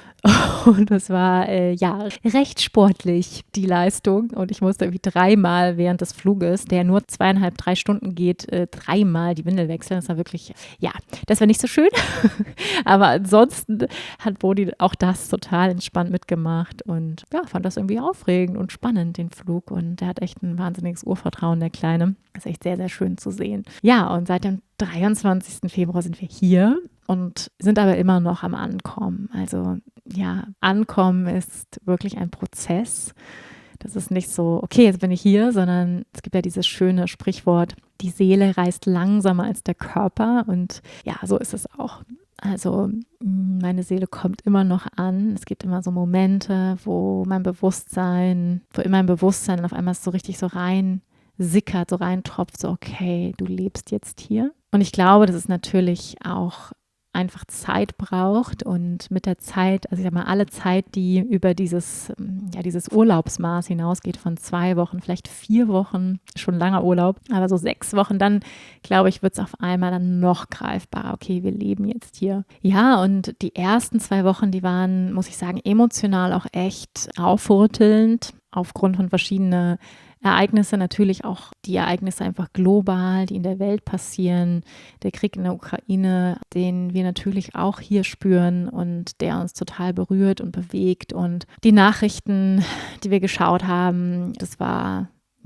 S2: Und das war, recht sportlich, die Leistung. Und ich musste irgendwie 3-mal während des Fluges, der nur 2,5, 3 Stunden geht, 3-mal die Windel wechseln. Das war wirklich, ja, das war nicht so schön. Aber ansonsten hat Bodhi auch das total entspannt mitgemacht und ja, fand das irgendwie aufregend und spannend, den Flug. Und der hat echt ein wahnsinniges Urvertrauen, der Kleine. Das ist echt sehr, sehr schön zu sehen. Ja, und seit dem 23. Februar sind wir hier und sind aber immer noch am Ankommen. Also ja, Ankommen ist wirklich ein Prozess. Das ist nicht so, okay, jetzt bin ich hier, sondern es gibt ja dieses schöne Sprichwort, die Seele reist langsamer als der Körper und ja, so ist es auch. Also meine Seele kommt immer noch an. Es gibt immer so Momente, wo in mein Bewusstsein auf einmal so richtig so rein sickert, so reintropft, so okay, du lebst jetzt hier. Und ich glaube, dass es natürlich auch einfach Zeit braucht und mit der Zeit, also ich sag mal, alle Zeit, die über dieses Urlaubsmaß hinausgeht von 2 Wochen, vielleicht 4 Wochen, schon langer Urlaub, aber so 6 Wochen, dann glaube ich, wird es auf einmal dann noch greifbarer. Okay, wir leben jetzt hier. Ja, und die ersten 2 Wochen, die waren, muss ich sagen, emotional auch echt aufrüttelnd aufgrund von verschiedenen Ereignisse, natürlich auch die Ereignisse einfach global, die in der Welt passieren, der Krieg in der Ukraine, den wir natürlich auch hier spüren und der uns total berührt und bewegt und die Nachrichten, die wir geschaut haben, das war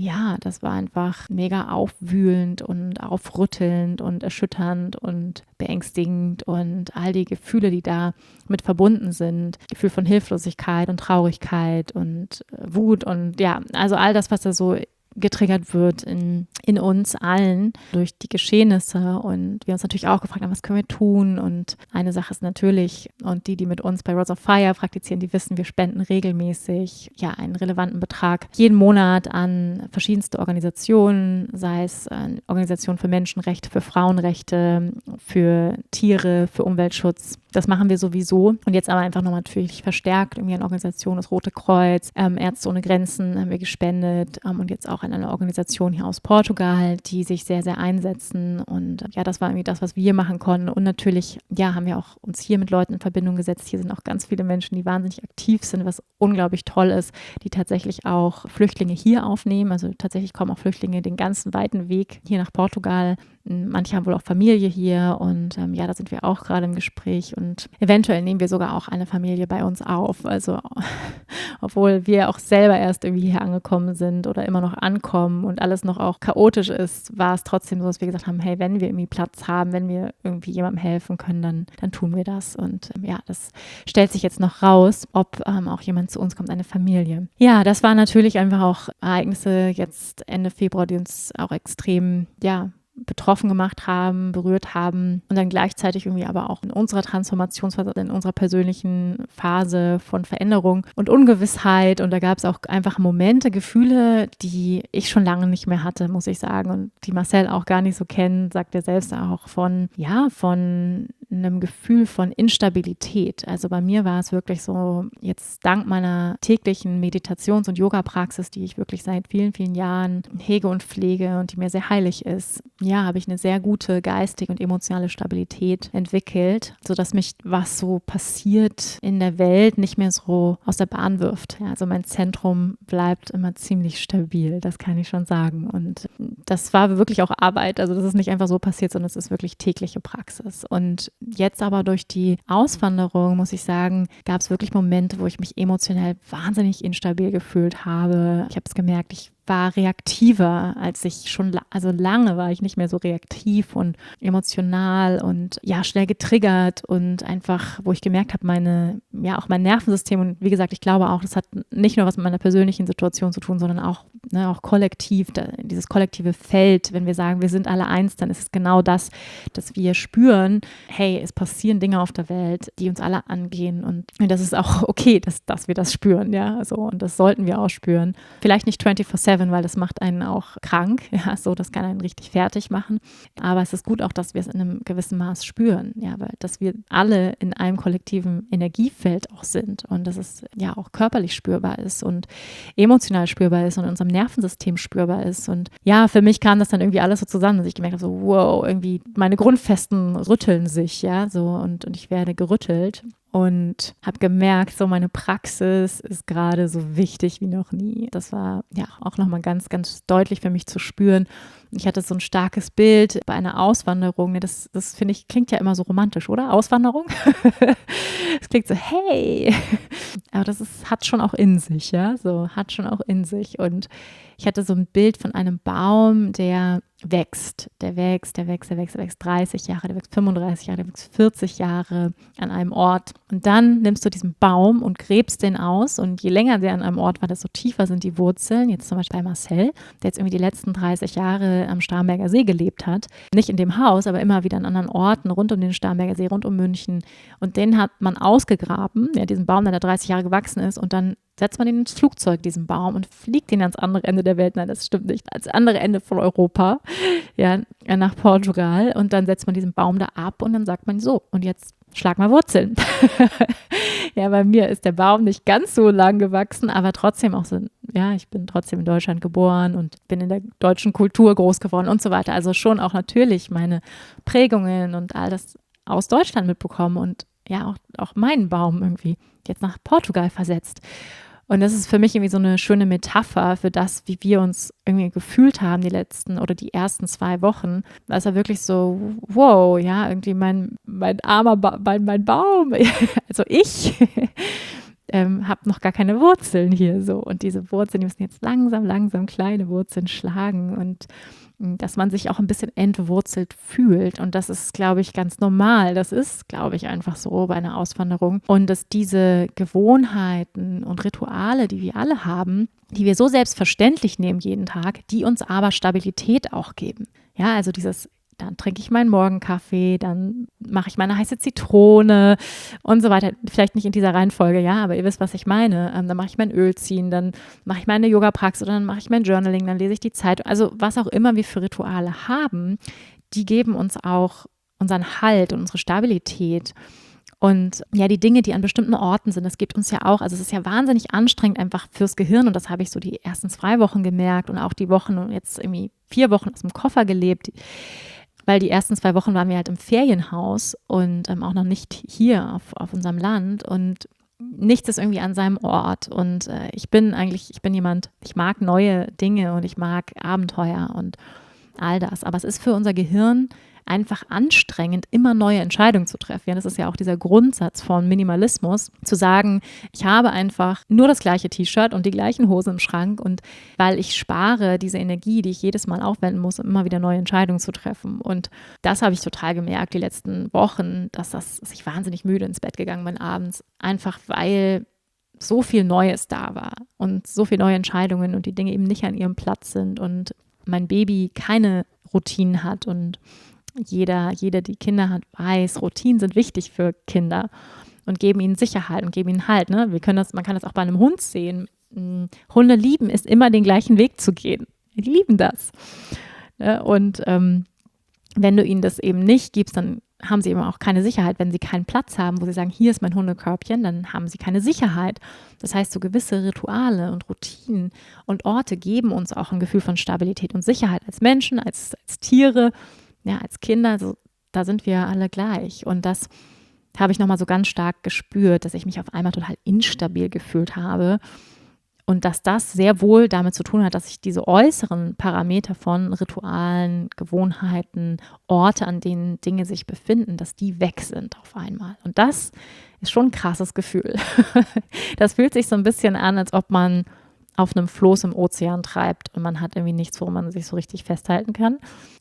S2: einfach mega aufwühlend und aufrüttelnd und erschütternd und beängstigend und all die Gefühle, die da mit verbunden sind. Gefühl von Hilflosigkeit und Traurigkeit und Wut und ja, also all das, was da so getriggert wird in uns allen durch die Geschehnisse und wir uns natürlich auch gefragt haben, was können wir tun und eine Sache ist natürlich und die mit uns bei Rods of Fire praktizieren, die wissen, wir spenden regelmäßig einen relevanten Betrag jeden Monat an verschiedenste Organisationen, sei es Organisationen für Menschenrechte, für Frauenrechte, für Tiere, für Umweltschutz. Das machen wir sowieso und jetzt aber einfach nochmal natürlich verstärkt irgendwie an Organisationen, das Rote Kreuz, Ärzte ohne Grenzen haben wir gespendet und jetzt auch auch in einer Organisation hier aus Portugal, die sich sehr, sehr einsetzen. Und ja, das war irgendwie das, was wir machen konnten. Und natürlich, ja, haben wir auch uns hier mit Leuten in Verbindung gesetzt. Hier sind auch ganz viele Menschen, die wahnsinnig aktiv sind, was unglaublich toll ist, die tatsächlich auch Flüchtlinge hier aufnehmen. Also tatsächlich kommen auch Flüchtlinge den ganzen weiten Weg hier nach Portugal. Manche haben wohl auch Familie hier und ja, da sind wir auch gerade im Gespräch und eventuell nehmen wir sogar auch eine Familie bei uns auf. Also obwohl wir auch selber erst irgendwie hier angekommen sind oder immer noch ankommen und alles noch auch chaotisch ist, war es trotzdem so, dass wir gesagt haben, hey, wenn wir irgendwie Platz haben, wenn wir irgendwie jemandem helfen können, dann tun wir das. Und ja, das stellt sich jetzt noch raus, ob auch jemand zu uns kommt, eine Familie. Ja, das waren natürlich einfach auch Ereignisse jetzt Ende Februar, die uns auch extrem, ja, betroffen gemacht haben, berührt haben und dann gleichzeitig irgendwie aber auch in unserer Transformationsphase, in unserer persönlichen Phase von Veränderung und Ungewissheit und da gab es auch einfach Momente, Gefühle, die ich schon lange nicht mehr hatte, muss ich sagen und die Marcel auch gar nicht so kennt, sagt er selbst auch von einem Gefühl von Instabilität. Also bei mir war es wirklich so, jetzt dank meiner täglichen Meditations- und Yoga-Praxis, die ich wirklich seit vielen, vielen Jahren hege und pflege und die mir sehr heilig ist, ja, habe ich eine sehr gute geistige und emotionale Stabilität entwickelt, sodass mich, was so passiert in der Welt, nicht mehr so aus der Bahn wirft. Ja, also mein Zentrum bleibt immer ziemlich stabil, das kann ich schon sagen. Und das war wirklich auch Arbeit. Also das ist nicht einfach so passiert, sondern es ist wirklich tägliche Praxis. Und jetzt aber durch die Auswanderung, muss ich sagen, gab es wirklich Momente, wo ich mich emotionell wahnsinnig instabil gefühlt habe. Ich habe es gemerkt, ich war reaktiver, als ich schon, also lange war ich nicht mehr so reaktiv und emotional und ja, schnell getriggert und einfach, wo ich gemerkt habe, auch mein Nervensystem und wie gesagt, ich glaube auch, das hat nicht nur was mit meiner persönlichen Situation zu tun, sondern auch, auch kollektiv, dieses kollektive Feld, wenn wir sagen, wir sind alle eins, dann ist es genau das, dass wir spüren, hey, es passieren Dinge auf der Welt, die uns alle angehen und das ist auch okay, dass wir das spüren, ja, so und das sollten wir auch spüren. Vielleicht nicht 24/7, weil das macht einen auch krank, ja, so, das kann einen richtig fertig machen, aber es ist gut auch, dass wir es in einem gewissen Maß spüren, ja, weil dass wir alle in einem kollektiven Energiefeld auch sind und dass es ja auch körperlich spürbar ist und emotional spürbar ist und in unserem Nervensystem spürbar ist und ja, für mich kam das dann irgendwie alles so zusammen, dass ich gemerkt habe, so wow, irgendwie meine Grundfesten rütteln sich, ja, so und ich werde gerüttelt. Und habe gemerkt, so meine Praxis ist gerade so wichtig wie noch nie. Das war ja auch nochmal ganz, ganz deutlich für mich zu spüren. Ich hatte so ein starkes Bild bei einer Auswanderung. Das finde ich, klingt ja immer so romantisch, oder? Auswanderung? Es klingt so, hey. Aber hat schon auch in sich, ja. So, hat schon auch in sich. Und ich hatte so ein Bild von einem Baum, der wächst. Der wächst 30 Jahre, der wächst 35 Jahre, der wächst 40 Jahre an einem Ort. Und dann nimmst du diesen Baum und gräbst den aus. Und je länger der an einem Ort war, desto tiefer sind die Wurzeln. Jetzt zum Beispiel bei Marcel, der jetzt irgendwie die letzten 30 Jahre am Starnberger See gelebt hat. Nicht in dem Haus, aber immer wieder an anderen Orten rund um den Starnberger See, rund um München. Und den hat man ausgegraben, ja, diesen Baum, der da 30 Jahre gewachsen ist. Und dann setzt man ihn ins Flugzeug, diesen Baum, und fliegt ihn ans andere Ende der Welt. Nein, das stimmt nicht. Ans andere Ende von Europa, ja, nach Portugal. Und dann setzt man diesen Baum da ab und dann sagt man so, und jetzt schlag mal Wurzeln. Ja, bei mir ist der Baum nicht ganz so lang gewachsen, aber trotzdem auch so, ja, ich bin trotzdem in Deutschland geboren und bin in der deutschen Kultur groß geworden und so weiter. Also schon auch natürlich meine Prägungen und all das aus Deutschland mitbekommen und ja, auch meinen Baum irgendwie jetzt nach Portugal versetzt. Und das ist für mich irgendwie so eine schöne Metapher für das, wie wir uns irgendwie gefühlt haben die ersten 2 Wochen. Da ist ja wirklich so, wow, ja, irgendwie mein armer mein Baum, also ich habe noch gar keine Wurzeln hier so. Und diese Wurzeln, die müssen jetzt langsam kleine Wurzeln schlagen und dass man sich auch ein bisschen entwurzelt fühlt. Und das ist, glaube ich, ganz normal. Das ist, glaube ich, einfach so bei einer Auswanderung. Und dass diese Gewohnheiten und Rituale, die wir alle haben, die wir so selbstverständlich nehmen jeden Tag, die uns aber Stabilität auch geben. Ja, also dann trinke ich meinen Morgenkaffee, dann mache ich meine heiße Zitrone und so weiter. Vielleicht nicht in dieser Reihenfolge, ja, aber ihr wisst, was ich meine. Dann mache ich mein Öl ziehen, dann mache ich meine Yoga-Praxis oder dann mache ich mein Journaling, dann lese ich die Zeitung. Also was auch immer wir für Rituale haben, die geben uns auch unseren Halt und unsere Stabilität. Und ja, die Dinge, die an bestimmten Orten sind, das gibt uns ja auch, also es ist ja wahnsinnig anstrengend einfach fürs Gehirn und das habe ich so die ersten 2 Wochen gemerkt und auch die Wochen und jetzt irgendwie 4 Wochen aus dem Koffer gelebt, weil die ersten 2 Wochen waren wir halt im Ferienhaus und auch noch nicht hier auf unserem Land und nichts ist irgendwie an seinem Ort und ich bin jemand, ich mag neue Dinge und ich mag Abenteuer und all das, aber es ist für unser Gehirn einfach anstrengend, immer neue Entscheidungen zu treffen. Ja, das ist ja auch dieser Grundsatz von Minimalismus, zu sagen, ich habe einfach nur das gleiche T-Shirt und die gleichen Hosen im Schrank und weil ich spare diese Energie, die ich jedes Mal aufwenden muss, um immer wieder neue Entscheidungen zu treffen. Und das habe ich total gemerkt die letzten Wochen, dass ich wahnsinnig müde ins Bett gegangen bin abends, einfach weil so viel Neues da war und so viele neue Entscheidungen und die Dinge eben nicht an ihrem Platz sind und mein Baby keine Routinen hat und jeder, die Kinder hat, weiß, Routinen sind wichtig für Kinder und geben ihnen Sicherheit und geben ihnen Halt. Ne? Man kann das auch bei einem Hund sehen. Hunde lieben es, immer den gleichen Weg zu gehen. Die lieben das. Und wenn du ihnen das eben nicht gibst, dann haben sie eben auch keine Sicherheit. Wenn sie keinen Platz haben, wo sie sagen, hier ist mein Hundekörbchen, dann haben sie keine Sicherheit. Das heißt, so gewisse Rituale und Routinen und Orte geben uns auch ein Gefühl von Stabilität und Sicherheit als Menschen, als Tiere, ja, als Kinder. Also, da sind wir alle gleich. Und das habe ich nochmal so ganz stark gespürt, dass ich mich auf einmal total instabil gefühlt habe. Und dass das sehr wohl damit zu tun hat, dass ich diese äußeren Parameter von Ritualen, Gewohnheiten, Orte, an denen Dinge sich befinden, dass die weg sind auf einmal. Und das ist schon ein krasses Gefühl. Das fühlt sich so ein bisschen an, als ob man auf einem Floß im Ozean treibt und man hat irgendwie nichts, woran man sich so richtig festhalten kann.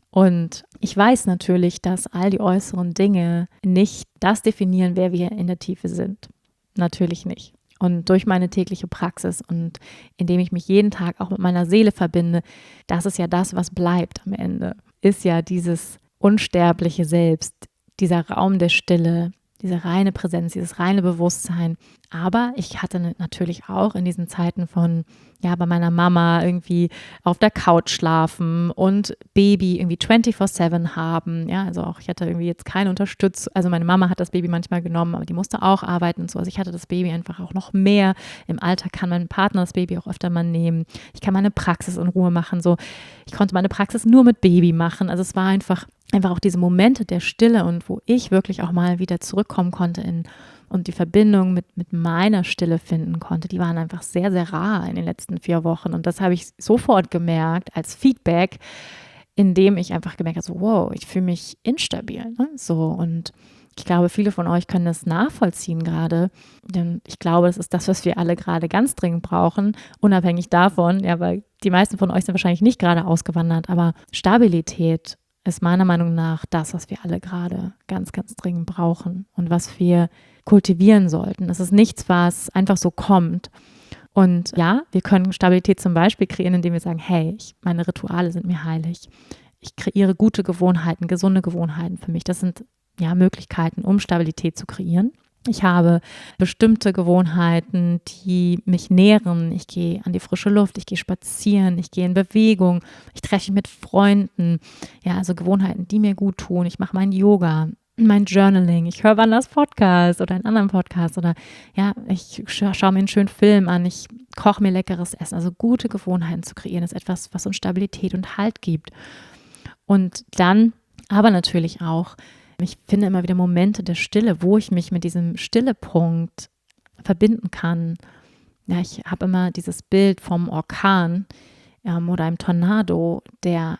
S2: Und ich weiß natürlich, dass all die äußeren Dinge nicht das definieren, wer wir in der Tiefe sind. Natürlich nicht. Und durch meine tägliche Praxis und indem ich mich jeden Tag auch mit meiner Seele verbinde, das ist ja das, was bleibt am Ende, ist ja dieses unsterbliche Selbst, dieser Raum der Stille, diese reine Präsenz, dieses reine Bewusstsein. Aber ich hatte natürlich auch in diesen Zeiten von, ja, bei meiner Mama irgendwie auf der Couch schlafen und Baby irgendwie 24/7 haben. Ja, also auch ich hatte irgendwie jetzt keine Unterstützung. Also meine Mama hat das Baby manchmal genommen, aber die musste auch arbeiten und so. Also ich hatte das Baby einfach auch noch mehr. Im Alter kann mein Partner das Baby auch öfter mal nehmen. Ich kann meine Praxis in Ruhe machen. So, ich konnte meine Praxis nur mit Baby machen. Also es war einfach auch diese Momente der Stille und wo ich wirklich auch mal wieder zurückkommen konnte und die Verbindung mit meiner Stille finden konnte, die waren einfach sehr, sehr rar in den letzten 4 Wochen. Und das habe ich sofort gemerkt als Feedback, indem ich einfach gemerkt habe, so, wow, ich fühle mich instabil. Ne? So, und ich glaube, viele von euch können das nachvollziehen gerade, denn ich glaube, das ist das, was wir alle gerade ganz dringend brauchen, unabhängig davon, ja, weil die meisten von euch sind wahrscheinlich nicht gerade ausgewandert, aber Stabilität ist meiner Meinung nach das, was wir alle gerade ganz, ganz dringend brauchen und was wir kultivieren sollten. Es ist nichts, was einfach so kommt. Und ja, wir können Stabilität zum Beispiel kreieren, indem wir sagen, hey, meine Rituale sind mir heilig. Ich kreiere gute Gewohnheiten, gesunde Gewohnheiten für mich. Das sind ja Möglichkeiten, um Stabilität zu kreieren. Ich habe bestimmte Gewohnheiten, die mich nähren. Ich gehe an die frische Luft, ich gehe spazieren, ich gehe in Bewegung, ich treffe mich mit Freunden. Ja, also Gewohnheiten, die mir gut tun. Ich mache mein Yoga, mein Journaling, ich höre Wandas Podcast oder einen anderen Podcast oder ja, ich schaue mir einen schönen Film an, ich koche mir leckeres Essen. Also gute Gewohnheiten zu kreieren, ist etwas, was uns Stabilität und Halt gibt. Und dann aber natürlich auch, ich finde immer wieder Momente der Stille, wo ich mich mit diesem Stillepunkt verbinden kann. Ja, ich habe immer dieses Bild vom Orkan oder einem Tornado, der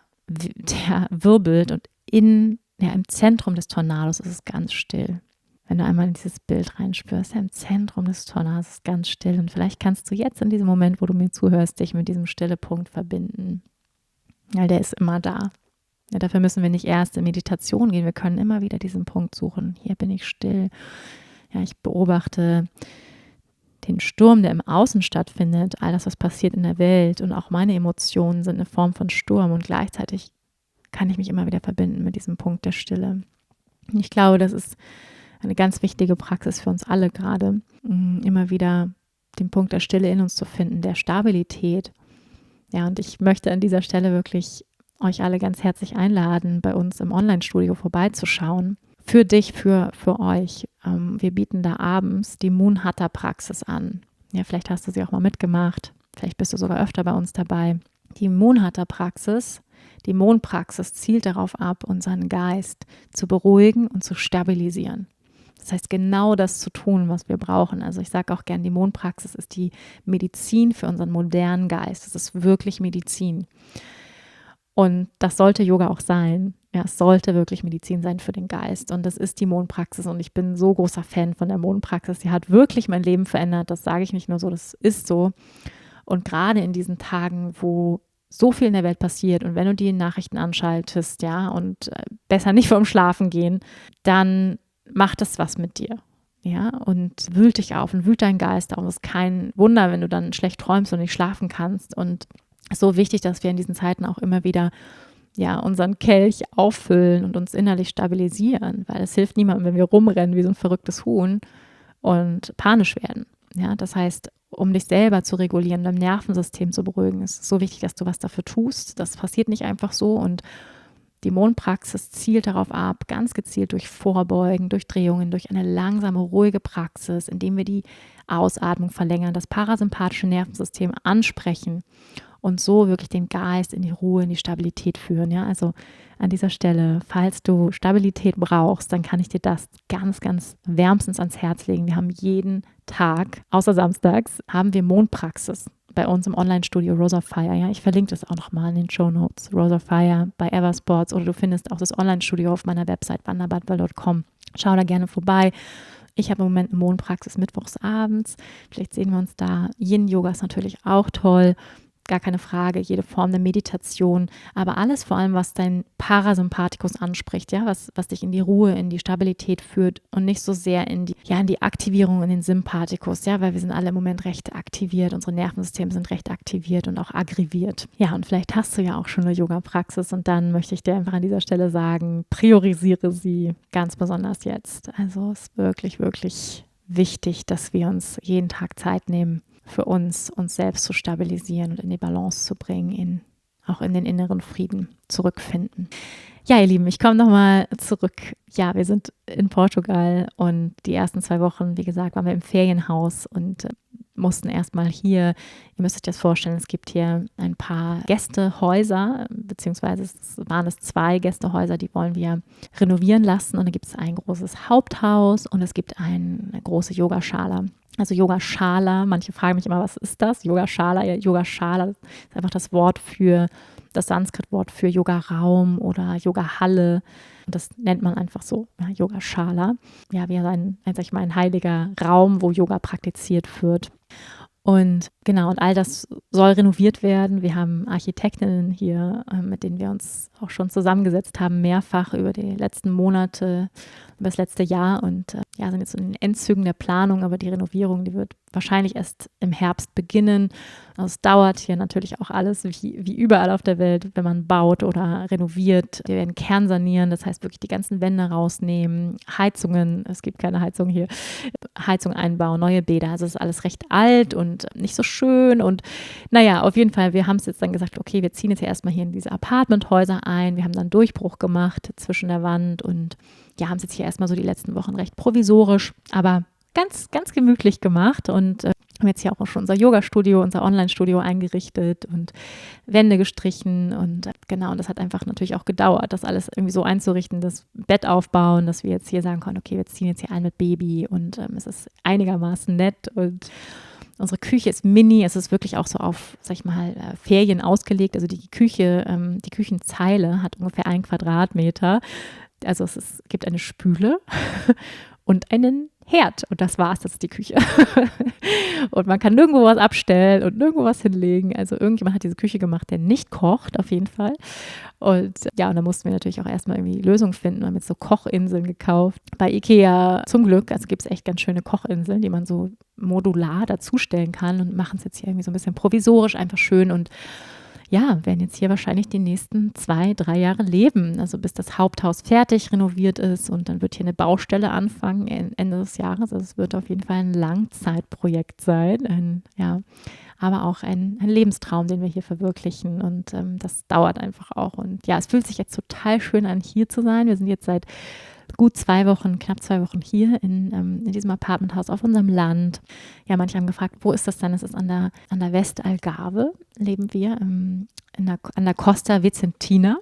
S2: wirbelt und im Zentrum des Tornados ist es ganz still. Wenn du einmal in dieses Bild reinspürst, im Zentrum des Tornados ist es ganz still und vielleicht kannst du jetzt in diesem Moment, wo du mir zuhörst, dich mit diesem Stillepunkt verbinden. Weil der ist immer da. Ja, dafür müssen wir nicht erst in Meditation gehen. Wir können immer wieder diesen Punkt suchen. Hier bin ich still. Ja, ich beobachte den Sturm, der im Außen stattfindet, all das, was passiert in der Welt und auch meine Emotionen sind eine Form von Sturm und gleichzeitig kann ich mich immer wieder verbinden mit diesem Punkt der Stille. Und ich glaube, das ist eine ganz wichtige Praxis für uns alle gerade, immer wieder den Punkt der Stille in uns zu finden, der Stabilität. Ja, und ich möchte an dieser Stelle wirklich euch alle ganz herzlich einladen, bei uns im Online-Studio vorbeizuschauen. für dich, für euch. Wir bieten da abends die Moon Hatha Praxis an. Ja, vielleicht hast du sie auch mal mitgemacht. Vielleicht bist du sogar öfter bei uns dabei. Die Moon Hatha Praxis, die Mondpraxis zielt darauf ab, unseren Geist zu beruhigen und zu stabilisieren. Das heißt, genau das zu tun, was wir brauchen. Also ich sage auch gern, die Mondpraxis ist die Medizin für unseren modernen Geist. Es ist wirklich Medizin. Und das sollte Yoga auch sein. Ja, es sollte wirklich Medizin sein für den Geist. Und das ist die Mondpraxis. Und ich bin so großer Fan von der Mondpraxis. Sie hat wirklich mein Leben verändert. Das sage ich nicht nur so, das ist so. Und gerade in diesen Tagen, wo so viel in der Welt passiert und wenn du die Nachrichten anschaltest, ja, und besser nicht vorm Schlafen gehen, dann macht das was mit dir, ja, und wühlt dich auf und wühlt deinen Geist auf. Es ist kein Wunder, wenn du dann schlecht träumst und nicht schlafen kannst. Und es ist so wichtig, dass wir in diesen Zeiten auch immer wieder, ja, unseren Kelch auffüllen und uns innerlich stabilisieren, weil es hilft niemandem, wenn wir rumrennen wie so ein verrücktes Huhn und panisch werden. Ja, das heißt, um dich selber zu regulieren, dein Nervensystem zu beruhigen, ist es so wichtig, dass du was dafür tust. Das passiert nicht einfach so und die Mondpraxis zielt darauf ab, ganz gezielt durch Vorbeugen, durch Drehungen, durch eine langsame, ruhige Praxis, indem wir die Ausatmung verlängern, das parasympathische Nervensystem ansprechen und so wirklich den Geist in die Ruhe, in die Stabilität führen. Ja, also an dieser Stelle, falls du Stabilität brauchst, dann kann ich dir das ganz, ganz wärmstens ans Herz legen. Wir haben jeden Tag, außer samstags, haben wir Mondpraxis bei uns im Online-Studio Rose of Fire. Ja, ich verlinke das auch nochmal in den Shownotes. Rose of Fire bei Eversports oder du findest auch das Online-Studio auf meiner Website wandabadwal.com. Schau da gerne vorbei. Ich habe im Moment eine Mondpraxis mittwochs abends. Vielleicht sehen wir uns da. Yin-Yoga ist natürlich auch toll. Gar keine Frage, jede Form der Meditation, aber alles vor allem, was dein Parasympathikus anspricht, ja, was dich in die Ruhe, in die Stabilität führt und nicht so sehr in die Aktivierung in den Sympathikus, ja, weil wir sind alle im Moment recht aktiviert, unsere Nervensysteme sind recht aktiviert und auch aggressiviert. Ja, und vielleicht hast du ja auch schon eine Yoga-Praxis und dann möchte ich dir einfach an dieser Stelle sagen, priorisiere sie ganz besonders jetzt. Also es ist wirklich, wirklich wichtig, dass wir uns jeden Tag Zeit nehmen, für uns selbst zu stabilisieren und in die Balance zu bringen, auch in den inneren Frieden zurückfinden. Ja, ihr Lieben, ich komme nochmal zurück. Ja, wir sind in Portugal und die ersten 2 Wochen, wie gesagt, waren wir im Ferienhaus und mussten erstmal hier, ihr müsst euch das vorstellen, es gibt hier ein paar Gästehäuser, beziehungsweise waren es 2 Gästehäuser, die wollen wir renovieren lassen und da gibt es ein großes Haupthaus und es gibt eine große Yogaschala. Also Yogaschala, manche fragen mich immer, was ist das? Yogaschala, ja, Yogaschala ist einfach das Sanskrit-Wort für Yoga-Raum oder Yoga-Halle. Und das nennt man einfach so, ja, Yogaschala. Ja, wie ein heiliger Raum, wo Yoga praktiziert wird. Und genau, und all das soll renoviert werden. Wir haben Architektinnen hier, mit denen wir uns auch schon zusammengesetzt haben, mehrfach über die letzten Monate, über das letzte Jahr und sind jetzt in den Endzügen der Planung, aber die Renovierung, die wird wahrscheinlich erst im Herbst beginnen. Also es dauert hier natürlich auch alles, wie überall auf der Welt, wenn man baut oder renoviert. Wir werden Kern sanieren, das heißt wirklich die ganzen Wände rausnehmen, Heizungen, es gibt keine Heizung hier, Heizung einbauen, neue Bäder, also es ist alles recht alt und nicht so schön und naja, auf jeden Fall, wir haben es jetzt dann gesagt, okay, wir ziehen jetzt ja erstmal hier in diese Apartmenthäuser ein, wir haben dann Durchbruch gemacht zwischen der Wand und ja, haben es jetzt hier erstmal so die letzten Wochen recht provisorisch, aber ganz, ganz gemütlich gemacht und haben jetzt hier auch schon unser Yoga-Studio, unser Online-Studio eingerichtet und Wände gestrichen und genau, und das hat einfach natürlich auch gedauert, das alles irgendwie so einzurichten, das Bett aufbauen, dass wir jetzt hier sagen können, okay, wir ziehen jetzt hier ein mit Baby und es ist einigermaßen nett und unsere Küche ist mini, es ist wirklich auch so auf, sag ich mal, Ferien ausgelegt, also die Küche, die Küchenzeile hat ungefähr 1 Quadratmeter, also gibt eine Spüle und einen Herd und das war's, das ist die Küche. Und man kann nirgendwo was abstellen und nirgendwo was hinlegen. Also irgendjemand hat diese Küche gemacht, der nicht kocht, auf jeden Fall. Und ja, und da mussten wir natürlich auch erstmal irgendwie Lösungen finden. Wir haben jetzt so Kochinseln gekauft. Bei Ikea zum Glück, also gibt es echt ganz schöne Kochinseln, die man so modular dazustellen kann und machen es jetzt hier irgendwie so ein bisschen provisorisch, einfach schön und ja, werden jetzt hier wahrscheinlich die nächsten 2-3 Jahre leben. Also bis das Haupthaus fertig renoviert ist und dann wird hier eine Baustelle anfangen Ende des Jahres. Also es wird auf jeden Fall ein Langzeitprojekt sein, aber auch ein Lebenstraum, den wir hier verwirklichen und das dauert einfach auch. Und ja, es fühlt sich jetzt total schön an, hier zu sein. Wir sind jetzt seit gut 2 Wochen, knapp 2 Wochen hier in diesem Apartmenthaus auf unserem Land. Ja, manche haben gefragt, wo ist das denn? Es ist an der Westalgarve, leben wir, an der Costa Vicentina.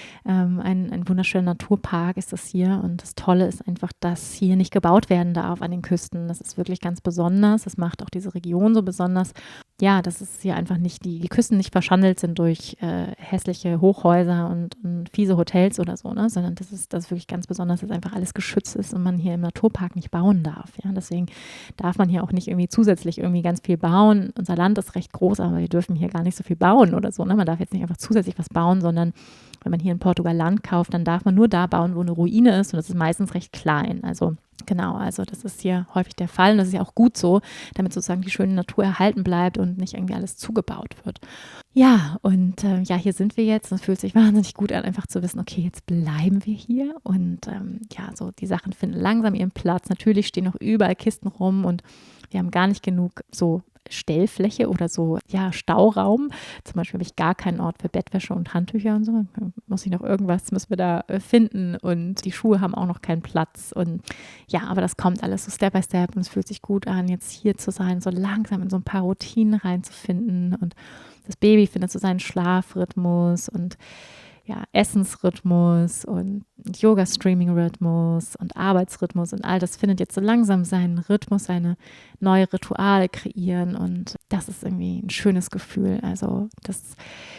S2: Ein wunderschöner Naturpark ist das hier, und das Tolle ist einfach, dass hier nicht gebaut werden darf an den Küsten. Das ist wirklich ganz besonders. Das macht auch diese Region so besonders. Ja, dass es hier einfach nicht, die Küsten nicht verschandelt sind durch hässliche Hochhäuser und fiese Hotels oder so, ne? Sondern das ist wirklich ganz besonders, dass einfach alles geschützt ist und man hier im Naturpark nicht bauen darf. Ja? Deswegen darf man hier auch nicht irgendwie zusätzlich irgendwie ganz viel bauen. Unser Land ist recht groß, aber wir dürfen hier gar nicht so viel bauen oder so, ne? Man darf jetzt nicht einfach zusätzlich was bauen, sondern wenn man hier in Portugal Land kauft, dann darf man nur da bauen, wo eine Ruine ist, und das ist meistens recht klein. Also genau, also das ist hier häufig der Fall, und das ist ja auch gut so, damit sozusagen die schöne Natur erhalten bleibt und nicht irgendwie alles zugebaut wird. Ja, und hier sind wir jetzt, und es fühlt sich wahnsinnig gut an, einfach zu wissen, okay, jetzt bleiben wir hier, und so die Sachen finden langsam ihren Platz. Natürlich stehen noch überall Kisten rum, und wir haben gar nicht genug so Stellfläche oder so, ja, Stauraum. Zum Beispiel habe ich gar keinen Ort für Bettwäsche und Handtücher und so. Müssen wir da finden, und die Schuhe haben auch noch keinen Platz, und ja, aber das kommt alles so Step by Step, und es fühlt sich gut an, jetzt hier zu sein, so langsam in so ein paar Routinen reinzufinden, und das Baby findet so seinen Schlafrhythmus und ja, Essensrhythmus und Yoga-Streaming-Rhythmus und Arbeitsrhythmus, und all das findet jetzt so langsam seinen Rhythmus, seine neue Rituale kreieren, und das ist irgendwie ein schönes Gefühl. Also das,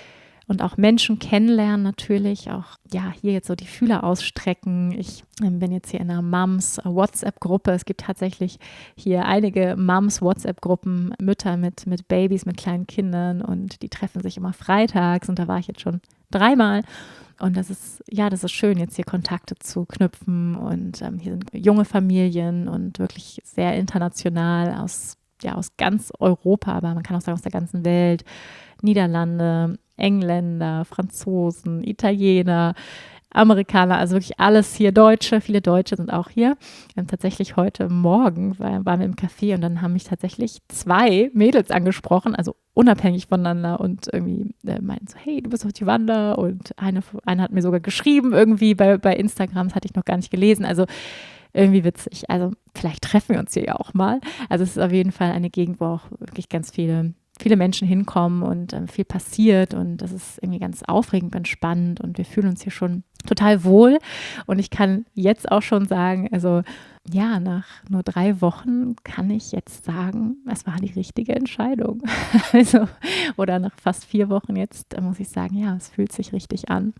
S2: und auch Menschen kennenlernen natürlich, auch ja, hier jetzt so die Fühler ausstrecken. Ich bin jetzt hier in einer Moms-WhatsApp-Gruppe. Es gibt tatsächlich hier einige Moms-WhatsApp-Gruppen, Mütter mit Babys, mit kleinen Kindern, und die treffen sich immer freitags, und da war ich jetzt schon 3-mal. Und das ist schön, jetzt hier Kontakte zu knüpfen, und hier sind junge Familien und wirklich sehr international aus ganz Europa, aber man kann auch sagen aus der ganzen Welt, Niederlande, Engländer, Franzosen, Italiener, Amerikaner, also wirklich alles hier, viele Deutsche sind auch hier. Tatsächlich heute Morgen waren wir im Café, und dann haben mich tatsächlich 2 Mädels angesprochen, also unabhängig voneinander, und irgendwie meinten so, hey, du bist doch die Wanda, und eine hat mir sogar geschrieben irgendwie bei Instagram, das hatte ich noch gar nicht gelesen, also irgendwie witzig. Also vielleicht treffen wir uns hier ja auch mal. Also es ist auf jeden Fall eine Gegend, wo auch wirklich ganz viele Menschen hinkommen und viel passiert, und das ist irgendwie ganz aufregend, ganz spannend, und wir fühlen uns hier schon total wohl, und ich kann jetzt auch schon sagen, also ja, nach nur 3 Wochen kann ich jetzt sagen, es war die richtige Entscheidung. Also, oder nach fast 4 Wochen jetzt muss ich sagen, ja, es fühlt sich richtig an.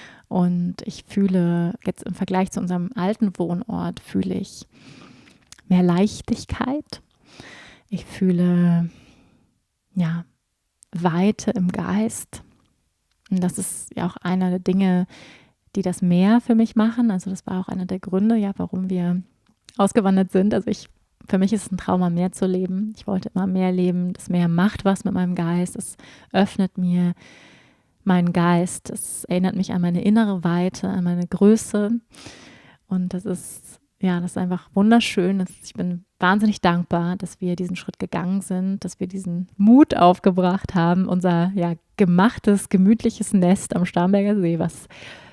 S2: Und ich fühle jetzt im Vergleich zu unserem alten Wohnort, fühle ich mehr Leichtigkeit. Ich fühle, ja, Weite im Geist. Und das ist ja auch einer der Dinge, die das Meer für mich machen. Also das war auch einer der Gründe, ja, warum wir ausgewandert sind. Also für mich ist es ein Traum, am Meer zu leben. Ich wollte immer mehr leben. Das Meer macht was mit meinem Geist. Es öffnet mir meinen Geist. Es erinnert mich an meine innere Weite, an meine Größe. Und das ist einfach wunderschön. Ich bin wahnsinnig dankbar, dass wir diesen Schritt gegangen sind, dass wir diesen Mut aufgebracht haben, unser gemachtes, gemütliches Nest am Starnberger See, was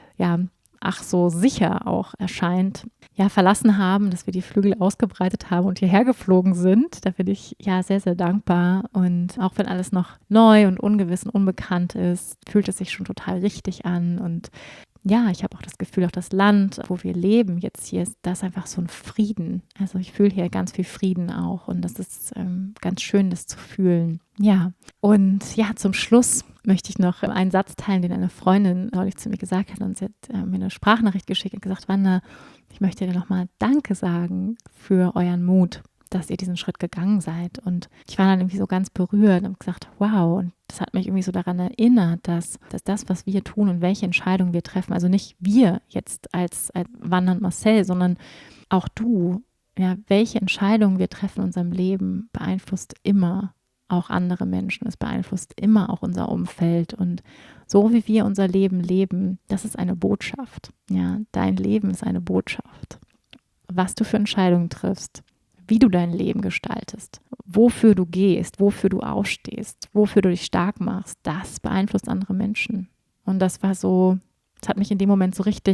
S2: ach so sicher auch erscheint, verlassen haben, dass wir die Flügel ausgebreitet haben und hierher geflogen sind. Da bin ich sehr, sehr dankbar. Und auch wenn alles noch neu und ungewiss und unbekannt ist, fühlt es sich schon total richtig an. Und ja, ich habe auch das Gefühl, auch das Land, wo wir leben, jetzt hier, da ist einfach so ein Frieden. Also ich fühle hier ganz viel Frieden auch, und das ist ganz schön, das zu fühlen. Ja, und ja, zum Schluss möchte ich noch einen Satz teilen, den eine Freundin neulich zu mir gesagt hat, und sie hat mir eine Sprachnachricht geschickt und gesagt, Wanda, ich möchte dir nochmal Danke sagen für euren Mut, dass ihr diesen Schritt gegangen seid. Und ich war dann irgendwie so ganz berührt und habe gesagt, wow, und das hat mich irgendwie so daran erinnert, dass das, was wir tun und welche Entscheidungen wir treffen, also nicht wir jetzt als Wanda und Marcel, sondern auch du, welche Entscheidungen wir treffen in unserem Leben, beeinflusst immer auch andere Menschen, es beeinflusst immer auch unser Umfeld, und so wie wir unser Leben leben, das ist eine Botschaft. Ja, dein Leben ist eine Botschaft. Was du für Entscheidungen triffst, wie du dein Leben gestaltest, wofür du gehst, wofür du aufstehst, wofür du dich stark machst, das beeinflusst andere Menschen. Und das war so, das hat mich in dem Moment so richtig,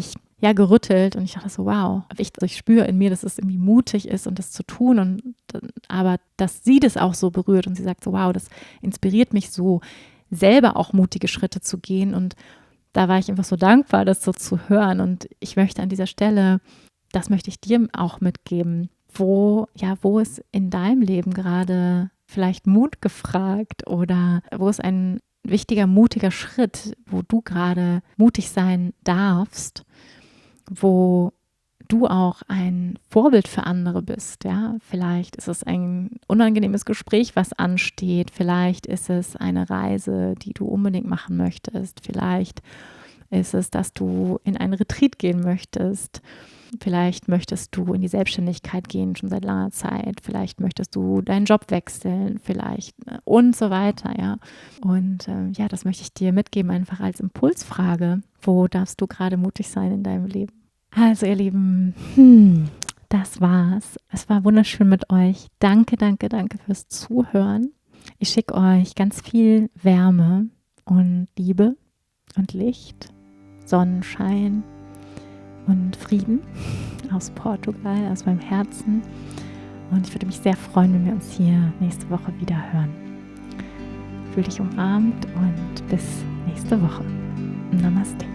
S2: gerüttelt und ich dachte so, wow, ich spüre in mir, dass es irgendwie mutig ist und das zu tun aber dass sie das auch so berührt und sie sagt so, wow, das inspiriert mich so, selber auch mutige Schritte zu gehen und da war ich einfach so dankbar, das so zu hören und ich möchte an dieser Stelle, das möchte ich dir auch mitgeben, wo ist in deinem Leben gerade vielleicht Mut gefragt oder wo ist ein wichtiger, mutiger Schritt, wo du gerade mutig sein darfst, wo du auch ein Vorbild für andere bist, ja, vielleicht ist es ein unangenehmes Gespräch, was ansteht, vielleicht ist es eine Reise, die du unbedingt machen möchtest, vielleicht ist es, dass du in einen Retreat gehen möchtest, vielleicht möchtest du in die Selbstständigkeit gehen, schon seit langer Zeit, vielleicht möchtest du deinen Job wechseln, vielleicht und so weiter, ja, und das möchte ich dir mitgeben, einfach als Impulsfrage, wo darfst du gerade mutig sein in deinem Leben? Also ihr Lieben, das war's. Es war wunderschön mit euch. Danke, danke, danke fürs Zuhören. Ich schicke euch ganz viel Wärme und Liebe und Licht, Sonnenschein und Frieden aus Portugal, aus meinem Herzen. Und ich würde mich sehr freuen, wenn wir uns hier nächste Woche wieder hören. Fühl dich umarmt und bis nächste Woche. Namaste.